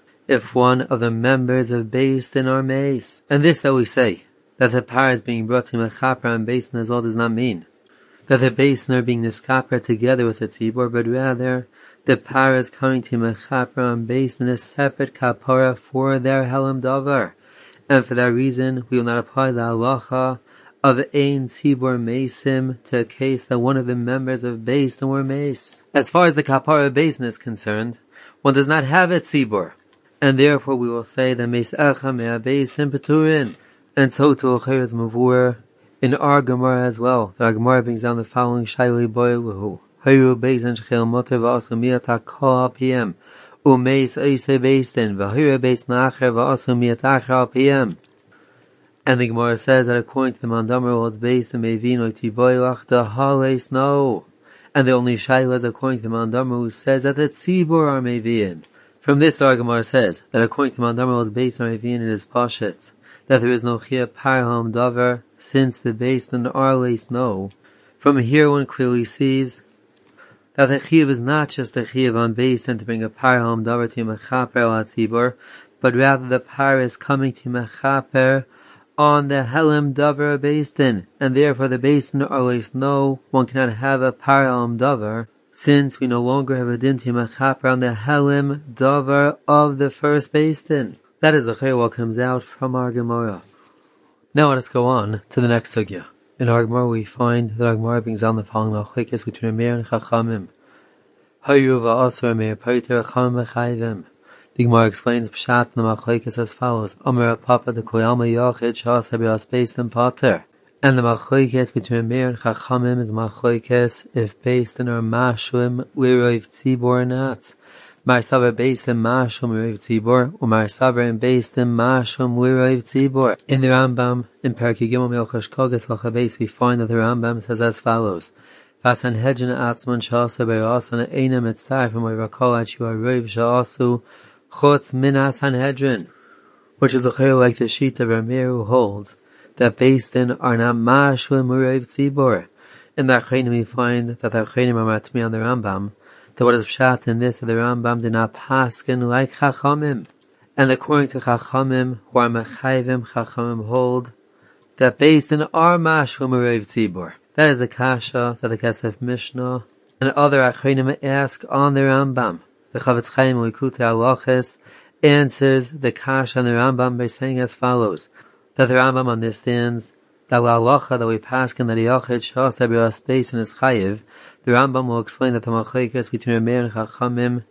Speaker 2: if one of the members of Beis Din are meis. And this that we say, that the par is being brought to Mechaper and Beis Din as well, does not mean that the Beis Din are being niskaper together with the tzibur, but rather the par is coming to Mechaper and Beis Din a separate kapara for their helam davar. And for that reason, we will not apply the halacha of ein tzibur meisim to a case that one of the members of Beis Din were meis. As far as the kapara of Beis Din is concerned, one does not have a tzibur, and therefore we will say that meis echa me'abeis Din peturin. And so to Ocher is Mavur in our Gemara as well. The Gemara brings down the following Shaili Boiluhu. Hayru Beis Din Shechel Moter V'asu Miyata Kol PM Umeis Eise Beis Din V'Hayru Beis Nacher V'asu Miyata Achar PM. And the Gemara says that according to the Mandamer holds Beis Din Mevin Oitiboilach the Hales no. And the only Shaila is according to the Mandamer who says that the Tzibur are Mevin. From this the Gemara says that according to the Mandamer holds Beis Din Mevin it is Pashet that there is no chiyuv par helam davar, since the Beis Din are leis no. From here one clearly sees that the chiyuv is not just a chiyuv on Beis Din to bring a par helam davar to mechaper al tzibur, but rather the par is coming to mechaper on the helam davar Beis Din, and therefore the Beis Din are leis no, one cannot have a par helam davar, since we no longer have a din to mechaper on the helam davar of the first Beis Din. That is the chayil what comes out from our Gemara. Now let us go on to the next sugya. In our Gemara we find that our Gemara brings down the following machlekes between Meir and Chachamim. Hayu va'asur Meir paiter Chachamim v'chayvim. The Gemara explains Pshat and the machlekes as follows. Amar Papa de Koyama Yachid Shasa B'Ras Beis Din Pater. And the machlekes between Meir and Chachamim is machlekes if Beis Din are mashlim l'roiv tzibur or not. Marsaver Beis Din mashum l'roiv tzibur, or Marsaver in Beis Din mashum l'roiv tzibur. In the Rambam, in Perkei Gimel Milchash Kogas V'Chabeis, we find that the Rambam says as follows: V'Sanhedrin atzman sha'asa be'asan eina mitzarfim v'rakol ad shu ha'roiv sha'asu chutz min ha'Sanhedrin, which is a chayil like the sheet of Ramir who holds that Beis Din are not mashum l'roiv tzibur. In the Achreinim we find that the Achreinim are matmi on the Rambam, that what is pshat in this, that the Rambam did not paskin like Chachamim. And according to Chachamim, who are Mechayvim, Chachamim hold that Beis Din are mashum l'roiv tzibur. That is the kasha that the Kesef Mishnah and other Achreinim ask on the Rambam. The Chavetz Chaim Likutei Halachos answers the kasha on the Rambam by saying as follows: that the Rambam understands that halacha that we paskin that Yachid Shasa B'Ras Beis Din is chayiv. The Rambam will explain that the machlekes between Meir and Chachamim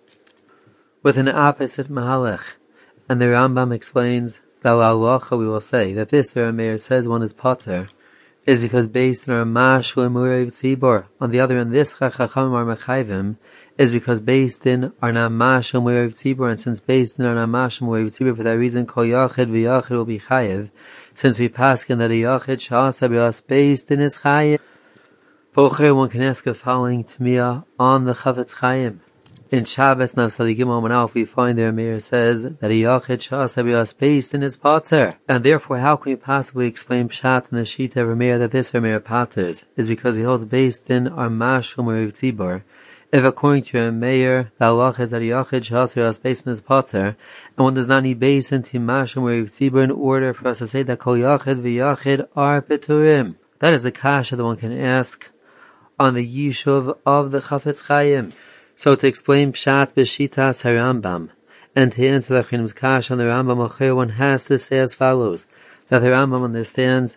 Speaker 2: with an opposite mahalech, and the Rambam explains that halacha we will say that this Meir says one is pater is because Beis Din are mashlim l'roiv tzibur. On the other hand, this Chachamim are mechayvim is because Beis Din are not mashlim l'roiv tzibur, and since Beis Din are not mashlim l'roiv tzibur, for that reason kol yachid v'yachid will be chayiv, since we paskin that a yachid sha'asa b'as beis din is chayim. Bocher, one can ask the following Tmiyah on the Chavetz Chaim. In Shabbos Nav Sadiqim Amanaf, we find their mayor says that a yachid sha'asa b'as beis din is pater, and therefore how can we possibly explain Pshat in the Shita of Rameir that this Rameir paters is because he holds beis din are mashum or tzibor. If according to a mayor, the halach is that a yachid sha'asa b'as beis din is pater, and one does not need beis din to mashum or tzibor in order for us to say that kol yachid v'yachid are peturim. That is the kasha that one can ask on the Yishuv of the Chafetz Chaim. So to explain Pshat b'Shitas HaRambam, and to answer the Chinim's kash on the Rambam, one has to say as follows, that the Rambam understands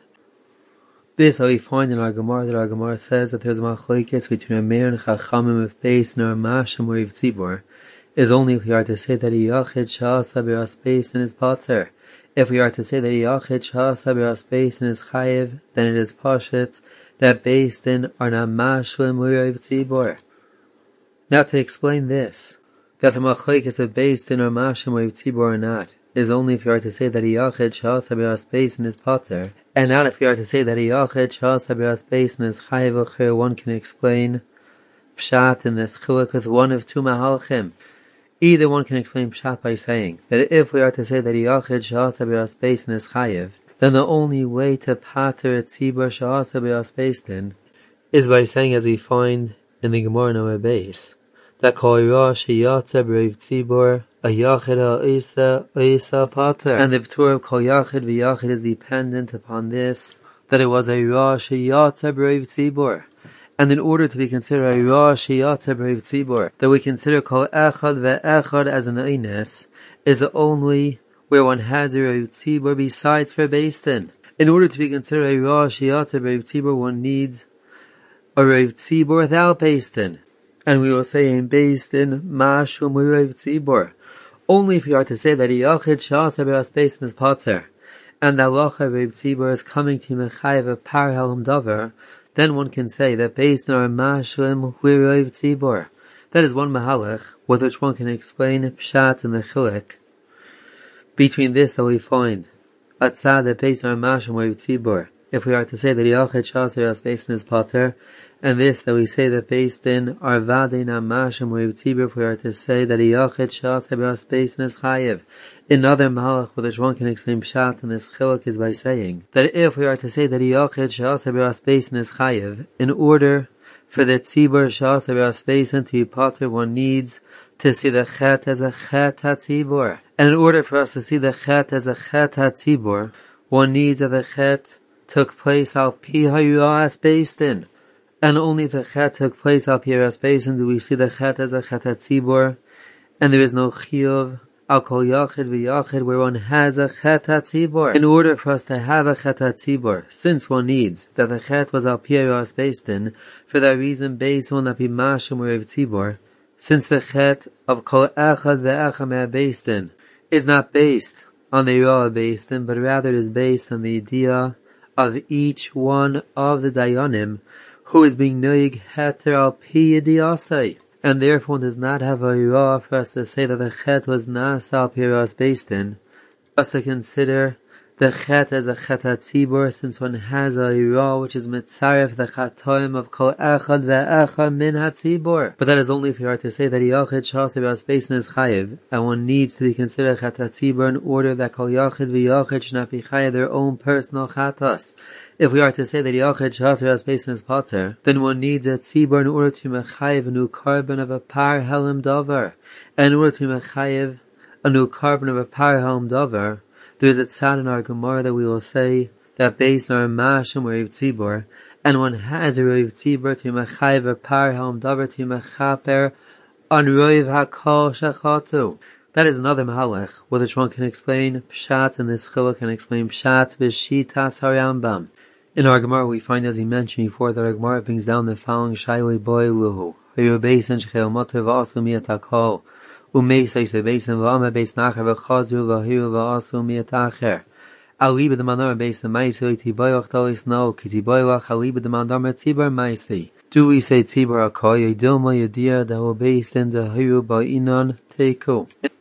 Speaker 2: this. How we find in our Gemara that our Gemara says that there's a machlokes between a Meir and Chachamim of Beis and a Masham or Tzibor, is only if we are to say that a Yachid Sha'asa b'as beis din is pater. If we are to say that a Yachid Sha'asa b'as beis din is chayiv, then it is pashit that beis din are not mashlim or Tzibor. Now to explain this, that the machlokes of beis din or mashlim or Tzibor or not, is only if you are to say that a yachid sha'asa b'as beis din is pater, and not if you are to say that a yachid sha'asa b'as beis din is chayiv. One can explain Pshat in this chiluk with one of two mahalchim. Either one can explain Pshat by saying that if we are to say that a yachid sha'asa b'as beis din is chayiv, then the only way to pater a tzibor sha'asa b'as beis din is by saying, as we find in the Gemara Noah base, that kol rosh yatsa b'reiv tzibor a yachid ha'isa pater, and the p'tur of kol yachid v'yachid is dependent upon this, that it was a rosh yatsa b'reiv tzibor, and in order to be considered a rosh yatsa b'reiv tzibor, that we consider kol echad ve'echad as an eines, is only where one has a reiv tzibor besides for beis din. In order to be considered a rosh yatsa b'reiv tzibor, one needs a reiv tzibor without beis din. And we will say in beis din mashum reiv tzibor. Only if we are to say that a yachid sha'asa b'as beis din is pater, and the halacha reiv tzibor is coming to mechayev a par helam davar, then one can say that beis din are mashum reiv tzibor. That is one mahalach with which one can explain Pshat and the chiluk between this that we find atzad that beis din are mashum reiv tzibor. If we are to say that a yachid sha'asa b'as beis din is pater, and this that we say that beis din are vadei na mashum reiv tzibor, if we are to say that a yachid sha'asa b'as beis din is chayiv. Another mahalach with which one can explain Pshat in this chiluk is by saying that if we are to say that a yachid sha'asa b'as beis din is chayiv, in order for the tzibor sha'asa b'as beis din to be pater, one needs to see the chet as a chet hatzibor. And in order for us to see the chet as a chet hatzibor, one needs that the chet took place al pi ha'yu'as beis din. And only if the chet took place al pi ha'yu'as beis din do we see the chet as a chet hatzibor, and there is no chiyuv al kol yachid v'yachid where one has a chet hatzibor. In order for us to have a chet hatzibor, since one needs that the chet was al pi ha'yu'as beis din, for that reason beis din will not be mashum reiv tzibor, since the chet of kol echad ve'echad me'beis din is not based on the Yirah beis din, but rather it is based on the idea of each one of the dayanim who is being noig heter al pi yediyasai. And therefore one does not have a Yirah for us to say that the chet was nas al pi Yirah's beis din, but to consider the chet as a chet hatzibor, since one has a Yirah which is mitzaref the chatoim of kol echad ve'echad min hatzibor. But that is only if we are to say that a yachid sha'asa b'as beis din is chayiv, and one needs to be considered chet hatzibor in order that kol yachid v'yachid should not be chayiv their own personal chatas. If we are to say that a yachid sha'asa b'as beis din is pater, then one needs a tzibor in order to mechayiv a new carbon of a par helam davar. And in order to mechayiv a new carbon of a par helam davar, there is a tzad in our Gemara that we will say that beis din are mashum reiv tzibor, and one has a reiv tzibor to mechayev a par helam davar to mechaper on reiv hakol shachatu. That is another mahalach with which one can explain Pshat in this chiluk and explain Pshat b'Shitas HaRambam. In our Gemara we find, as he mentioned before, that our Gemara brings down the following shailei boy luhu hayu beis din shechel moter v'asu miyatakol umeis eis beis din v'ameh beis nacher v'chazru v'hiru v'asu miyatacher ali b'demanor beis din maisi tiboyach tolis no ki tiboyach ali b'demanor tzibor maisi. Do we say tzibor akoy yedilma yedia dahu beis din dahiru ba'inon teiku?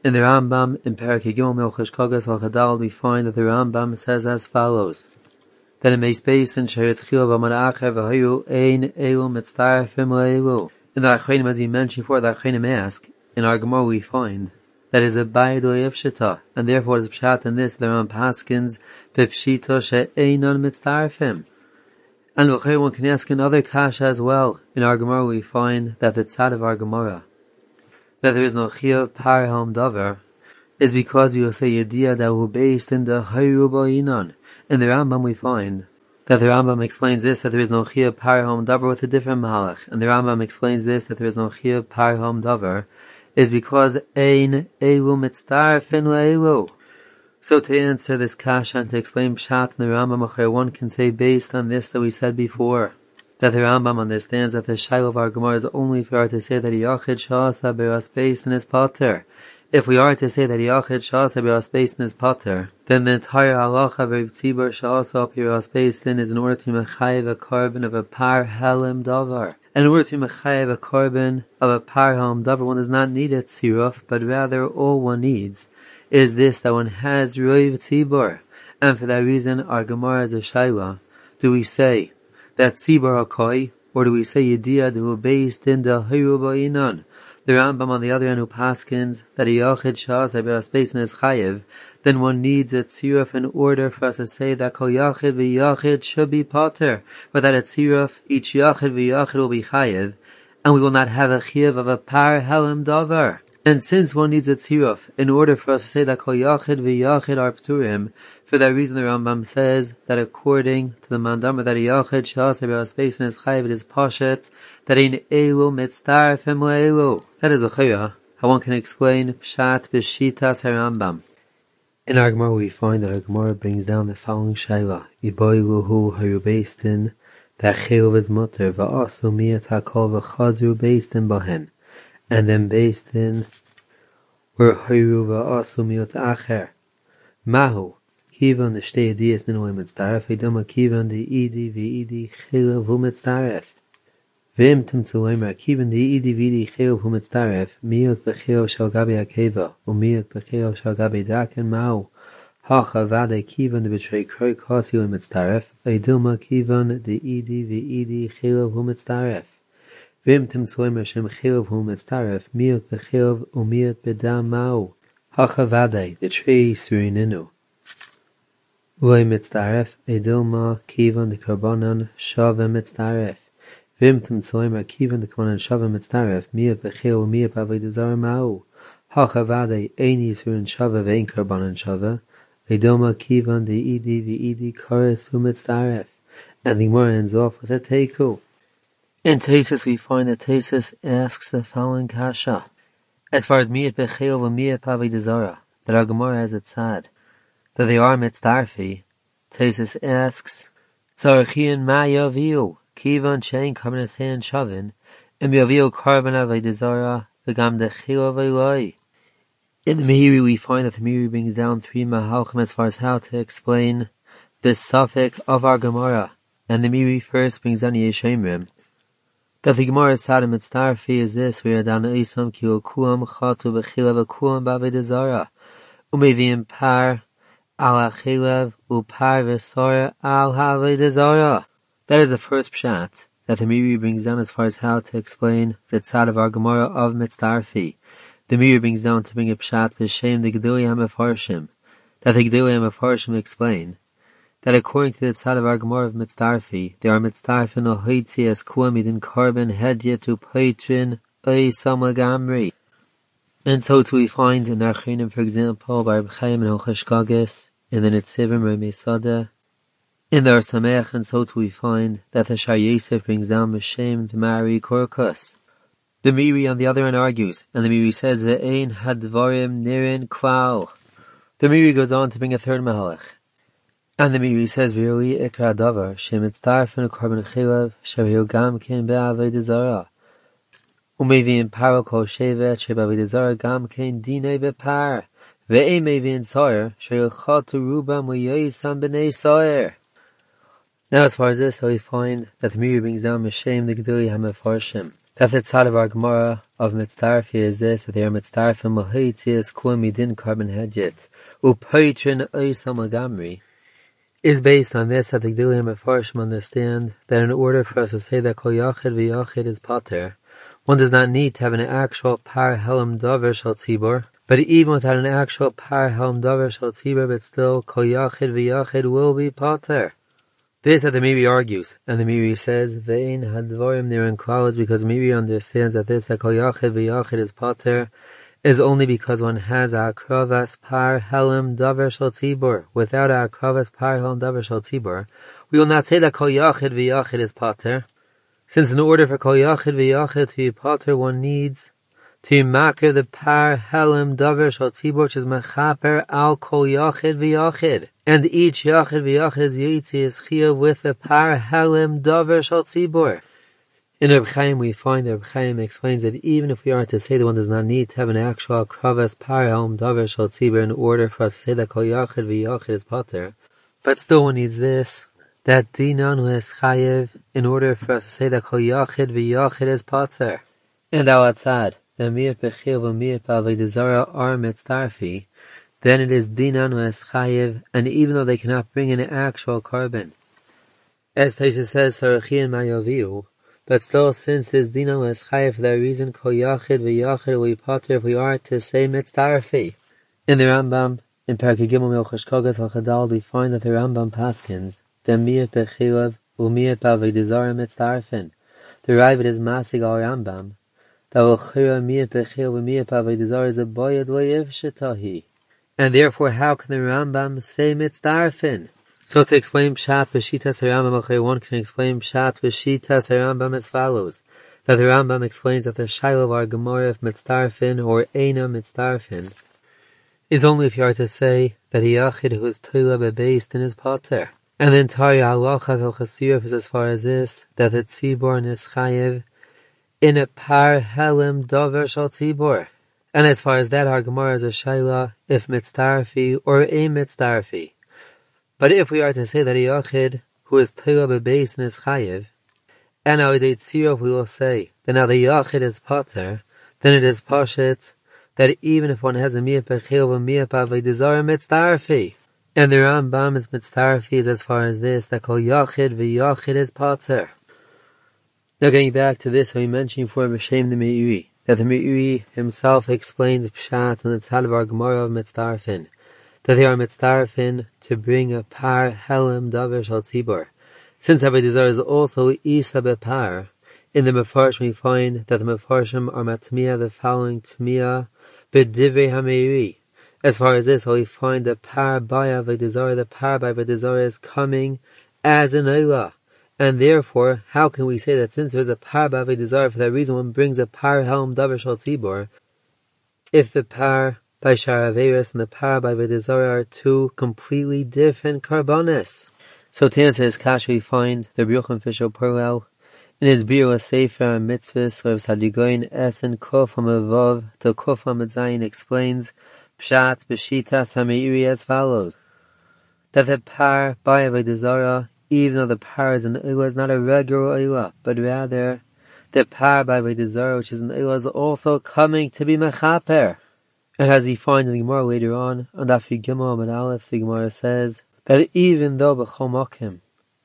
Speaker 2: In the Rambam, in Perek Gimel Milchesh Kogas Al-Chadal, we find that the Rambam says as follows: that in Meis Beis Sheret Chil V'Amad Acher V'Hayu Ein Elu Mitztarefim Le'elu. In the Achronim, as we mentioned before, the Achronim ask, in our Gemara we find that is a Bayid Pshita, and therefore it is Pshat in this, the Rambam Paskins, B'Pshita She'einon Mitztarefim. And one can ask another kasha as well. In our Gemara we find that the tzad of our Gemara, that there is no chiyuv par hom davar, is because we will say yediyah that will be based in the hayru ba'inan. In the Rambam we find that the Rambam explains this, that there is no chiyuv par hom davar with a different malach. And the Rambam explains this, that there is no chiyuv par hom davar, is because ein elu mitztarefin le'elu. So to answer this kasha and to explain pshat in the Rambam, one can say based on this that we said before, that the Rambam understands that the shaila of our Gemara is only if we are to say that Yachid Sha'asa Be'as Beis in his pater. If we are to say that Yachid Sha'asa Be'as Beis in his pater, then the entire halacha of Tzibur Sha'asa Be'as Beis is in order to mechayev a korban of a par helim davar. And in order to mechayev a korban of a par helim davar, one does not need a tziruf, but rather all one needs is this, that one has Roiv Tzibur. And for that reason, our Gemara is a shaila. Do we say that Tzibur HaKoi, or do we say Yediyah who based in the Hayru Ba'inan? The Rambam on the other end who paskins that a Yachid Sha'as Be'as Beis is Chayev, then one needs a tziruf in order for us to say that Kol Yachid v'Yachid should be Pater, but that a tziruf, each Yachid v'Yachid will be Chayev, and we will not have a Chayev of a Par Helim Davar. And since one needs a tziruf in order for us to say that Kol Yachid v'Yachid are Pturim, for that reason the Rambam says that according to the Mandama that a Yachid Sha'as Be'as Beis is Chayev, it is Pashet that in Elu Mitztarefim Le'elu. That is a chayah, how one can explain Pshat B'Shitas HaRambam. In our Gemara we find that our Gemara brings down the following shayla: Iboiluhu Hayu Beistin, that Chayov is Mutter, Va'asu Miyat HaKol V'Chazru Beistin Bahen, and then Beistin were Hayu Va'asu Miyat Acher. Mahu Kivan the Shtei Adiyas Ninu Mitztaref, Idoma Kivan the Idi V'Idi Chayov Hu Mitztaref. V'im Timtzulemer Kivan the Idi V'Idi Chayov Hu Mitztaref, Miyot B'Chayov Shal Gabi Akeva, Umiyot B'Chayov Shal Gabi Daken Mahu. Hacha Vade Kivan the B'Trei Kroi Kasi Hu Mitztaref, Idoma Kivan the Idi V'Idi Chayov Hu Mitztaref. V'im Timtzulemer Shem Chayov Hu Mitztaref, Miyot B'Chayov Umiyot B'Dam Mahu. Hacha Vade the Trei Surininu. Loi Mitztaref, Idoma Kivan the Karbanan Shava Mitztaref. Vim Timtzoimer Kivan the Karbanan Shava Mitztaref, Miyat B'Chil Miyat B'Avodazar Ma'u. Hacha Vade Ein Yisur and Shava Ve'in Karbanan Shava. Idoma Kivan the Idi V'Idi Kares Hu Mitztaref. And the Gemara ends off with a Teiku. In Tesis we find that Tesis asks the following kasha. As far as Miyat B'Chil and Miyat B'Avodazar, that our Gemara has a tzad, that they are mitzdarfi, Tesis asks, Tzarchian ma yaviu, Kivan shein karban asein shavin, im yaviu karban avodah v'gam dechil v'loi. In the Meiri we find that the Meiri brings down three mahalchim as far as how to explain this suffix of our Gemara. And the Meiri first brings down Yeshemrim, that the Gemara's tzad mitzdarfi is this, we are down isam ki ukuam chatu v'chila v'kuam b'avodah umevim par al achilev upar v'sora al ha'avodah zara. That is the first pshat that the Meiri brings down as far as how to explain the tzad of our Gemara of mitzdarfi. The Meiri brings down to bring a pshat b'shem the Gedolei HaMefarshim, that the Gedolei HaMefarshim explain that according to the tzad of our Gemara of mitzdarfi, they are mitzdarfin o hoitzi as kuamidin korban hedya to peitrin oisam legamri. And so too we find in our Chinim, for example, by Reb Chaim and Hilchos Shkages, in the Nitzivim Remesada, in the Or Sameach, and so too we find that the Shar Yosef brings down Meshem to Mari Korkus. The Meiri on the other end argues, and the Meiri says, Ve'ein hadvarim nirin kval. The Meiri goes on to bring a third mahalach. And the Meiri says, V'yoli ikra davar, shemitzdarfen korban chilav, shaviu gam ken be'avodah zara. Umevi'in paro kol shevet, she'b'avodah zara gam ken dinei be'par. Ve'ein mevi'in soyer, she'yilchatu rubam u'yoyisam b'nei soyer. Now as far as this, we find that the Meiri brings down Meshem the Gedolei HaMefarshim, That the tzad of our Gemara of Mitzdarfi is this, that they are Mitzdarfim Mahitzias Kuam Midin Carbon Hedget, Upaitrin Oisam Lagamri, is based on this that the Gdulim Mefarshim understand that in order for us to say that Kol Yachid v'Yachid is Pater, one does not need to have an actual Par Helam Dover Shal Tzibor, but even without an actual Par Helam Dover Shal Tzibor, but still Kol Yachid v'Yachid will be Pater. This that the Meiri argues, and the Meiri says, Ve'ein hadvarim nirin klal, because the Meiri understands that this that Kol Yachid v'Yachid is Pater is only because one has akravas par helam davar shal tzibor. Without akravas par helam davar shal tzibor, we will not say that Kol Yachid v'Yachid is Pater, since in order for Kol Yachid v'Yachid to be Pater, one needs to makir the par helam davar shal tzibor, which is mechaper al Kol Yachid v'Yachid. And each Yachid v'Yachid's Yitzi is Chiyav with the Par Helam Davar Shal Tzibor. In Reb Chaim we find that Reb Chaim explains that even if we are to say that one does not need to have an actual Kravas Par Helam Davar Shal Tzibor in order for us to say that Kol Yachid v'Yachid is Pater, but still one needs this, that Dinan is Chayev, in order for us to say that Kol Yachid v'Yachid is Pater. And our tzad, the Mir Pechil v'Mir Pa'Avodah Zarah are Mitzdarfi, then it is dinan chayev, and even though they cannot bring an actual carbon, as Taisha says, Sarachin Mayaviu, but still, since it is dinan chayev for that reason, Kol Yachid v'Yachid will be Pater if we are to say Mitzdarfi. In the Rambam, in Perkei Gimel Milchos Kogas Al-Chadal, we find that the Rambam paskins, the Miyat Bechilav u'Miyat B'Avodah Zarah Mitzdarfin. The Ravid is Masig al Rambam, that L'chira Miyat Bechilav u'Miyat B'Avodah Zarah is a boyad loyev shetahi. And therefore, how can the Rambam say Mitzdarfin? So to explain Pshat v'Shitas HaRambam, one can explain Pshat v'Shitas HaRambam as follows. That the Rambam explains that the Shaila of our Gemara of Mitzdarfin, or Eina Mitzdarfin, is only if you are to say that a Yachid who is Tula based in his Pater. And the entire Halacha v'Chasiruf is as far as this, that the Tzibor is Chayev in a Par Helam Dover Shal Tzibor. And as far as that, our Gemara is a Shaila, if Mitzdarfi or a Mitzdarfi. But if we are to say that a Yachid who is Tila Bebeis and is Chayev, and now the Tzirov we will say that now the Yachid is Pater, then it is Pashit that even if one has a Miyat Bechil or Miyat B'Avodah Zarah Mitzdarfi, and the Rambam is Mitzdarfi is as far as this, that Kol Yachid v'Yachid is Pater. Now getting back to this, we mentioned before B'Shem the Meiri, that the Meiri himself explains Pshat and the tzad of our Gemara of Mitzdarfin, that they are Mitzdarfin to bring a Par Helam Davar Shal Tzibor. Since Avodah Zarah is also Isa Bepar, in the Mefarshim we find that the Mefarshim are Matmiya the following Tmiya B'Divrei HaMeiri. As far as this, we find the Par by Avodah Zarah, the Par by Avodah Zarah is coming as an Olah. And therefore, how can we say that since there is a Par by Avodah Zarah, for that reason one brings a Par Helam Davar Shal Tzibor, if the Par by Shar Averis and the Par by Avodah Zarah are two completely different karbonis? So to answer this kasha, we find the Yochanan Fisher Perlel in his Biur Sefer Mitzvahs of Sadigoyin Esen Kof HaMevav to Kof HaMedzayin explains Pshat B'Shitas HaMeiri as follows: that the Par by Avodah Zarah, even though the Par is an Ilah, is not a regular Ilah, but rather the Par by Avodah Zarah, which is an Ilah, is also coming to be Mechaper. And as we find in the Gemara later on Daf Gimel Amud Aleph, the Gemara says that even though B'chol Mokim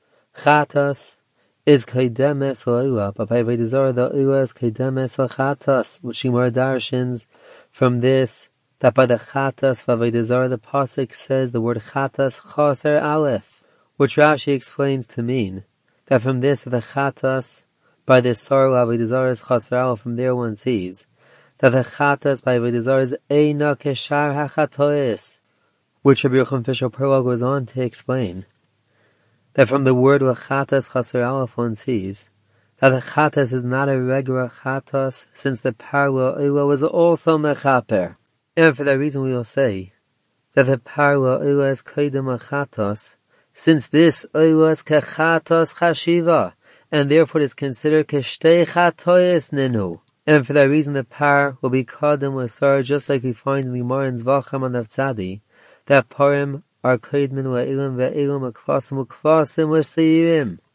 Speaker 2: Chatas is Kaidemes Ilah, but by Avodah Zarah the Ilah is Kaidemes Chatas, which Gemara darshins from this, that by the Chatas of Avodah Zarah the Pasuk says the word Chatas Chaser Aleph, which Rashi explains to mean that from this the Chatas by the Sorrow Avodah Zarah is Chaser Aleph. From there one sees that the Chatas by Avodah Zarah is Eina Keshar HaChatois, which Rabbi Yochanan Fisher Perlel goes on to explain that from the word Chatas Chaser Aleph one sees that the Chatas is not a regular Chatas, since the Parla Ilah is also Mechaper. And for that reason we will say that the Parla Ilah is Kaidem Chatas, since this Ilah is Kechatas Chashiva, and therefore it is considered Keshtei Chatois Ninu. And for that reason the Par will be Kadem L'Sar, just like we find in the Gemara in Zvacham and Tzadi, that Parim are Kaidmin Wa'ilim Ve'ilim Akvasim Ukvasim L'Seirim.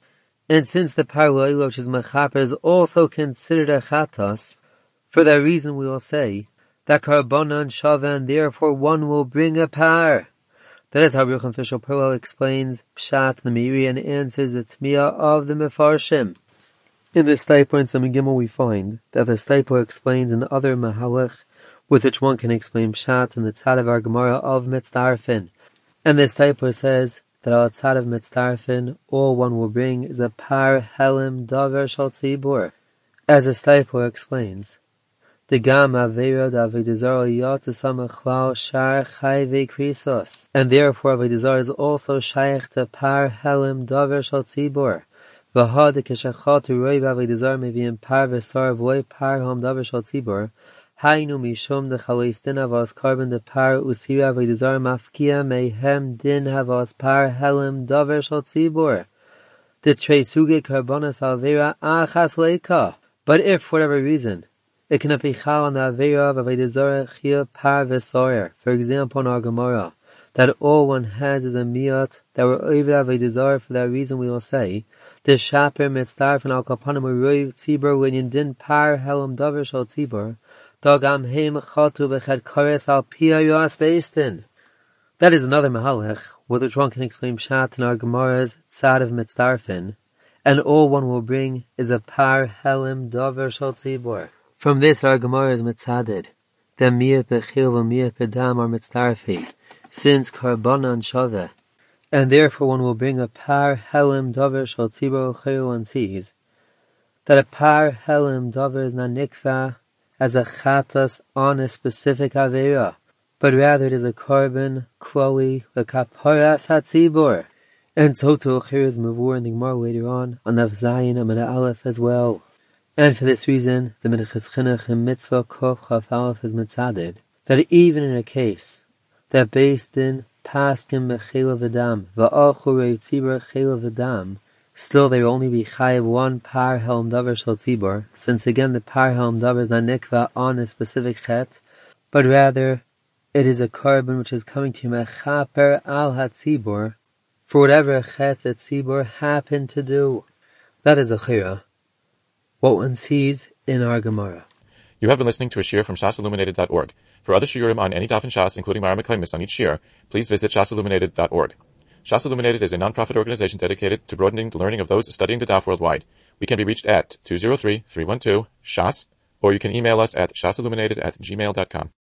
Speaker 2: And since the parloila, which is mechaper, is also considered a chatos, for that reason we will say that karbonan shava, and therefore one will bring a par. That is how Rucham Fishel Perlo explains Pshat the Meiri and answers the Tmiya of the Mefarshim. In the Steipur and Simon Gimel we find that the Steipur explains another Mahalach with which one can explain Pshat in the Tzad of our Gemara of Mitzdarfin. And the Steipur says that al Tzad of Mitzdarfin all one will bring is a par helim davar shal tzibur. As the Steipur explains, the gam avera davidazar yatasam achval shar chayve krisos, and therefore avidazar is also shaykh to par helim davar shal tzibur. V'had keshachat roi avidazar meviim par v'sar v'oi par ham davar shal tzibur. Hainu mishum de chalestin havas carbon de par usira avidazar mafkia mehem din havas par helim davar shal tzibur. The tresuge carbonas avera achas leika. But if, for whatever reason, it cannot be chal on the avera of avidazar chia par v'soyer. For example, in our Gemara, that all one has is a miyot that were over avidazar. For that reason, we will say the shaper mitzdarf and al kapanim uroiv tzibur when you din par helam davar shal tzibur dagam heim chatu v'ched kares al pia yoas beistin. That is another mahalech with which one can explain pshat in our Gemara's tzad of mitzdarfin, and all one will bring is a par helim davar shal tzibur. From this our Gemara is mitzaded that miyat bechil v'miyat bedam are mitzdarfi, since karbonan shaveh, and therefore one will bring a par helim davar shal tzibur l'chayil. One sees that a par helim davar is not nikva as a chatas on a specific avera, but rather it is a carbon kvali l'kaparas hatzibur. And so too here is mavur in the Gemara later on Naf Zayin and Aleph as well. And for this reason, the Minchas Chinuch in Mitzvah Kof Chaf Aleph is mitzaded that even in a case that based in paskim bechela v'dam va'achu reiv tzibur chela v'dam, still they will only be chayiv one par helm davar shal tzibur, since again the par helm davar is not nikva on a specific chet, but rather it is a carbon which is coming to mechaper al hatzibur for whatever chet that tzibur happened to do. That is a chira, what one sees in our Gemara.
Speaker 1: You have been listening to a shiur from shasilluminated.org. For other shiurim on any daf in Shas, including Mara Meklemis on each shiur, please visit shasilluminated.org. Shas Illuminated is a non-profit organization dedicated to broadening the learning of those studying the daf worldwide. We can be reached at 203-312-SHAS, or you can email us at shasilluminated@gmail.com.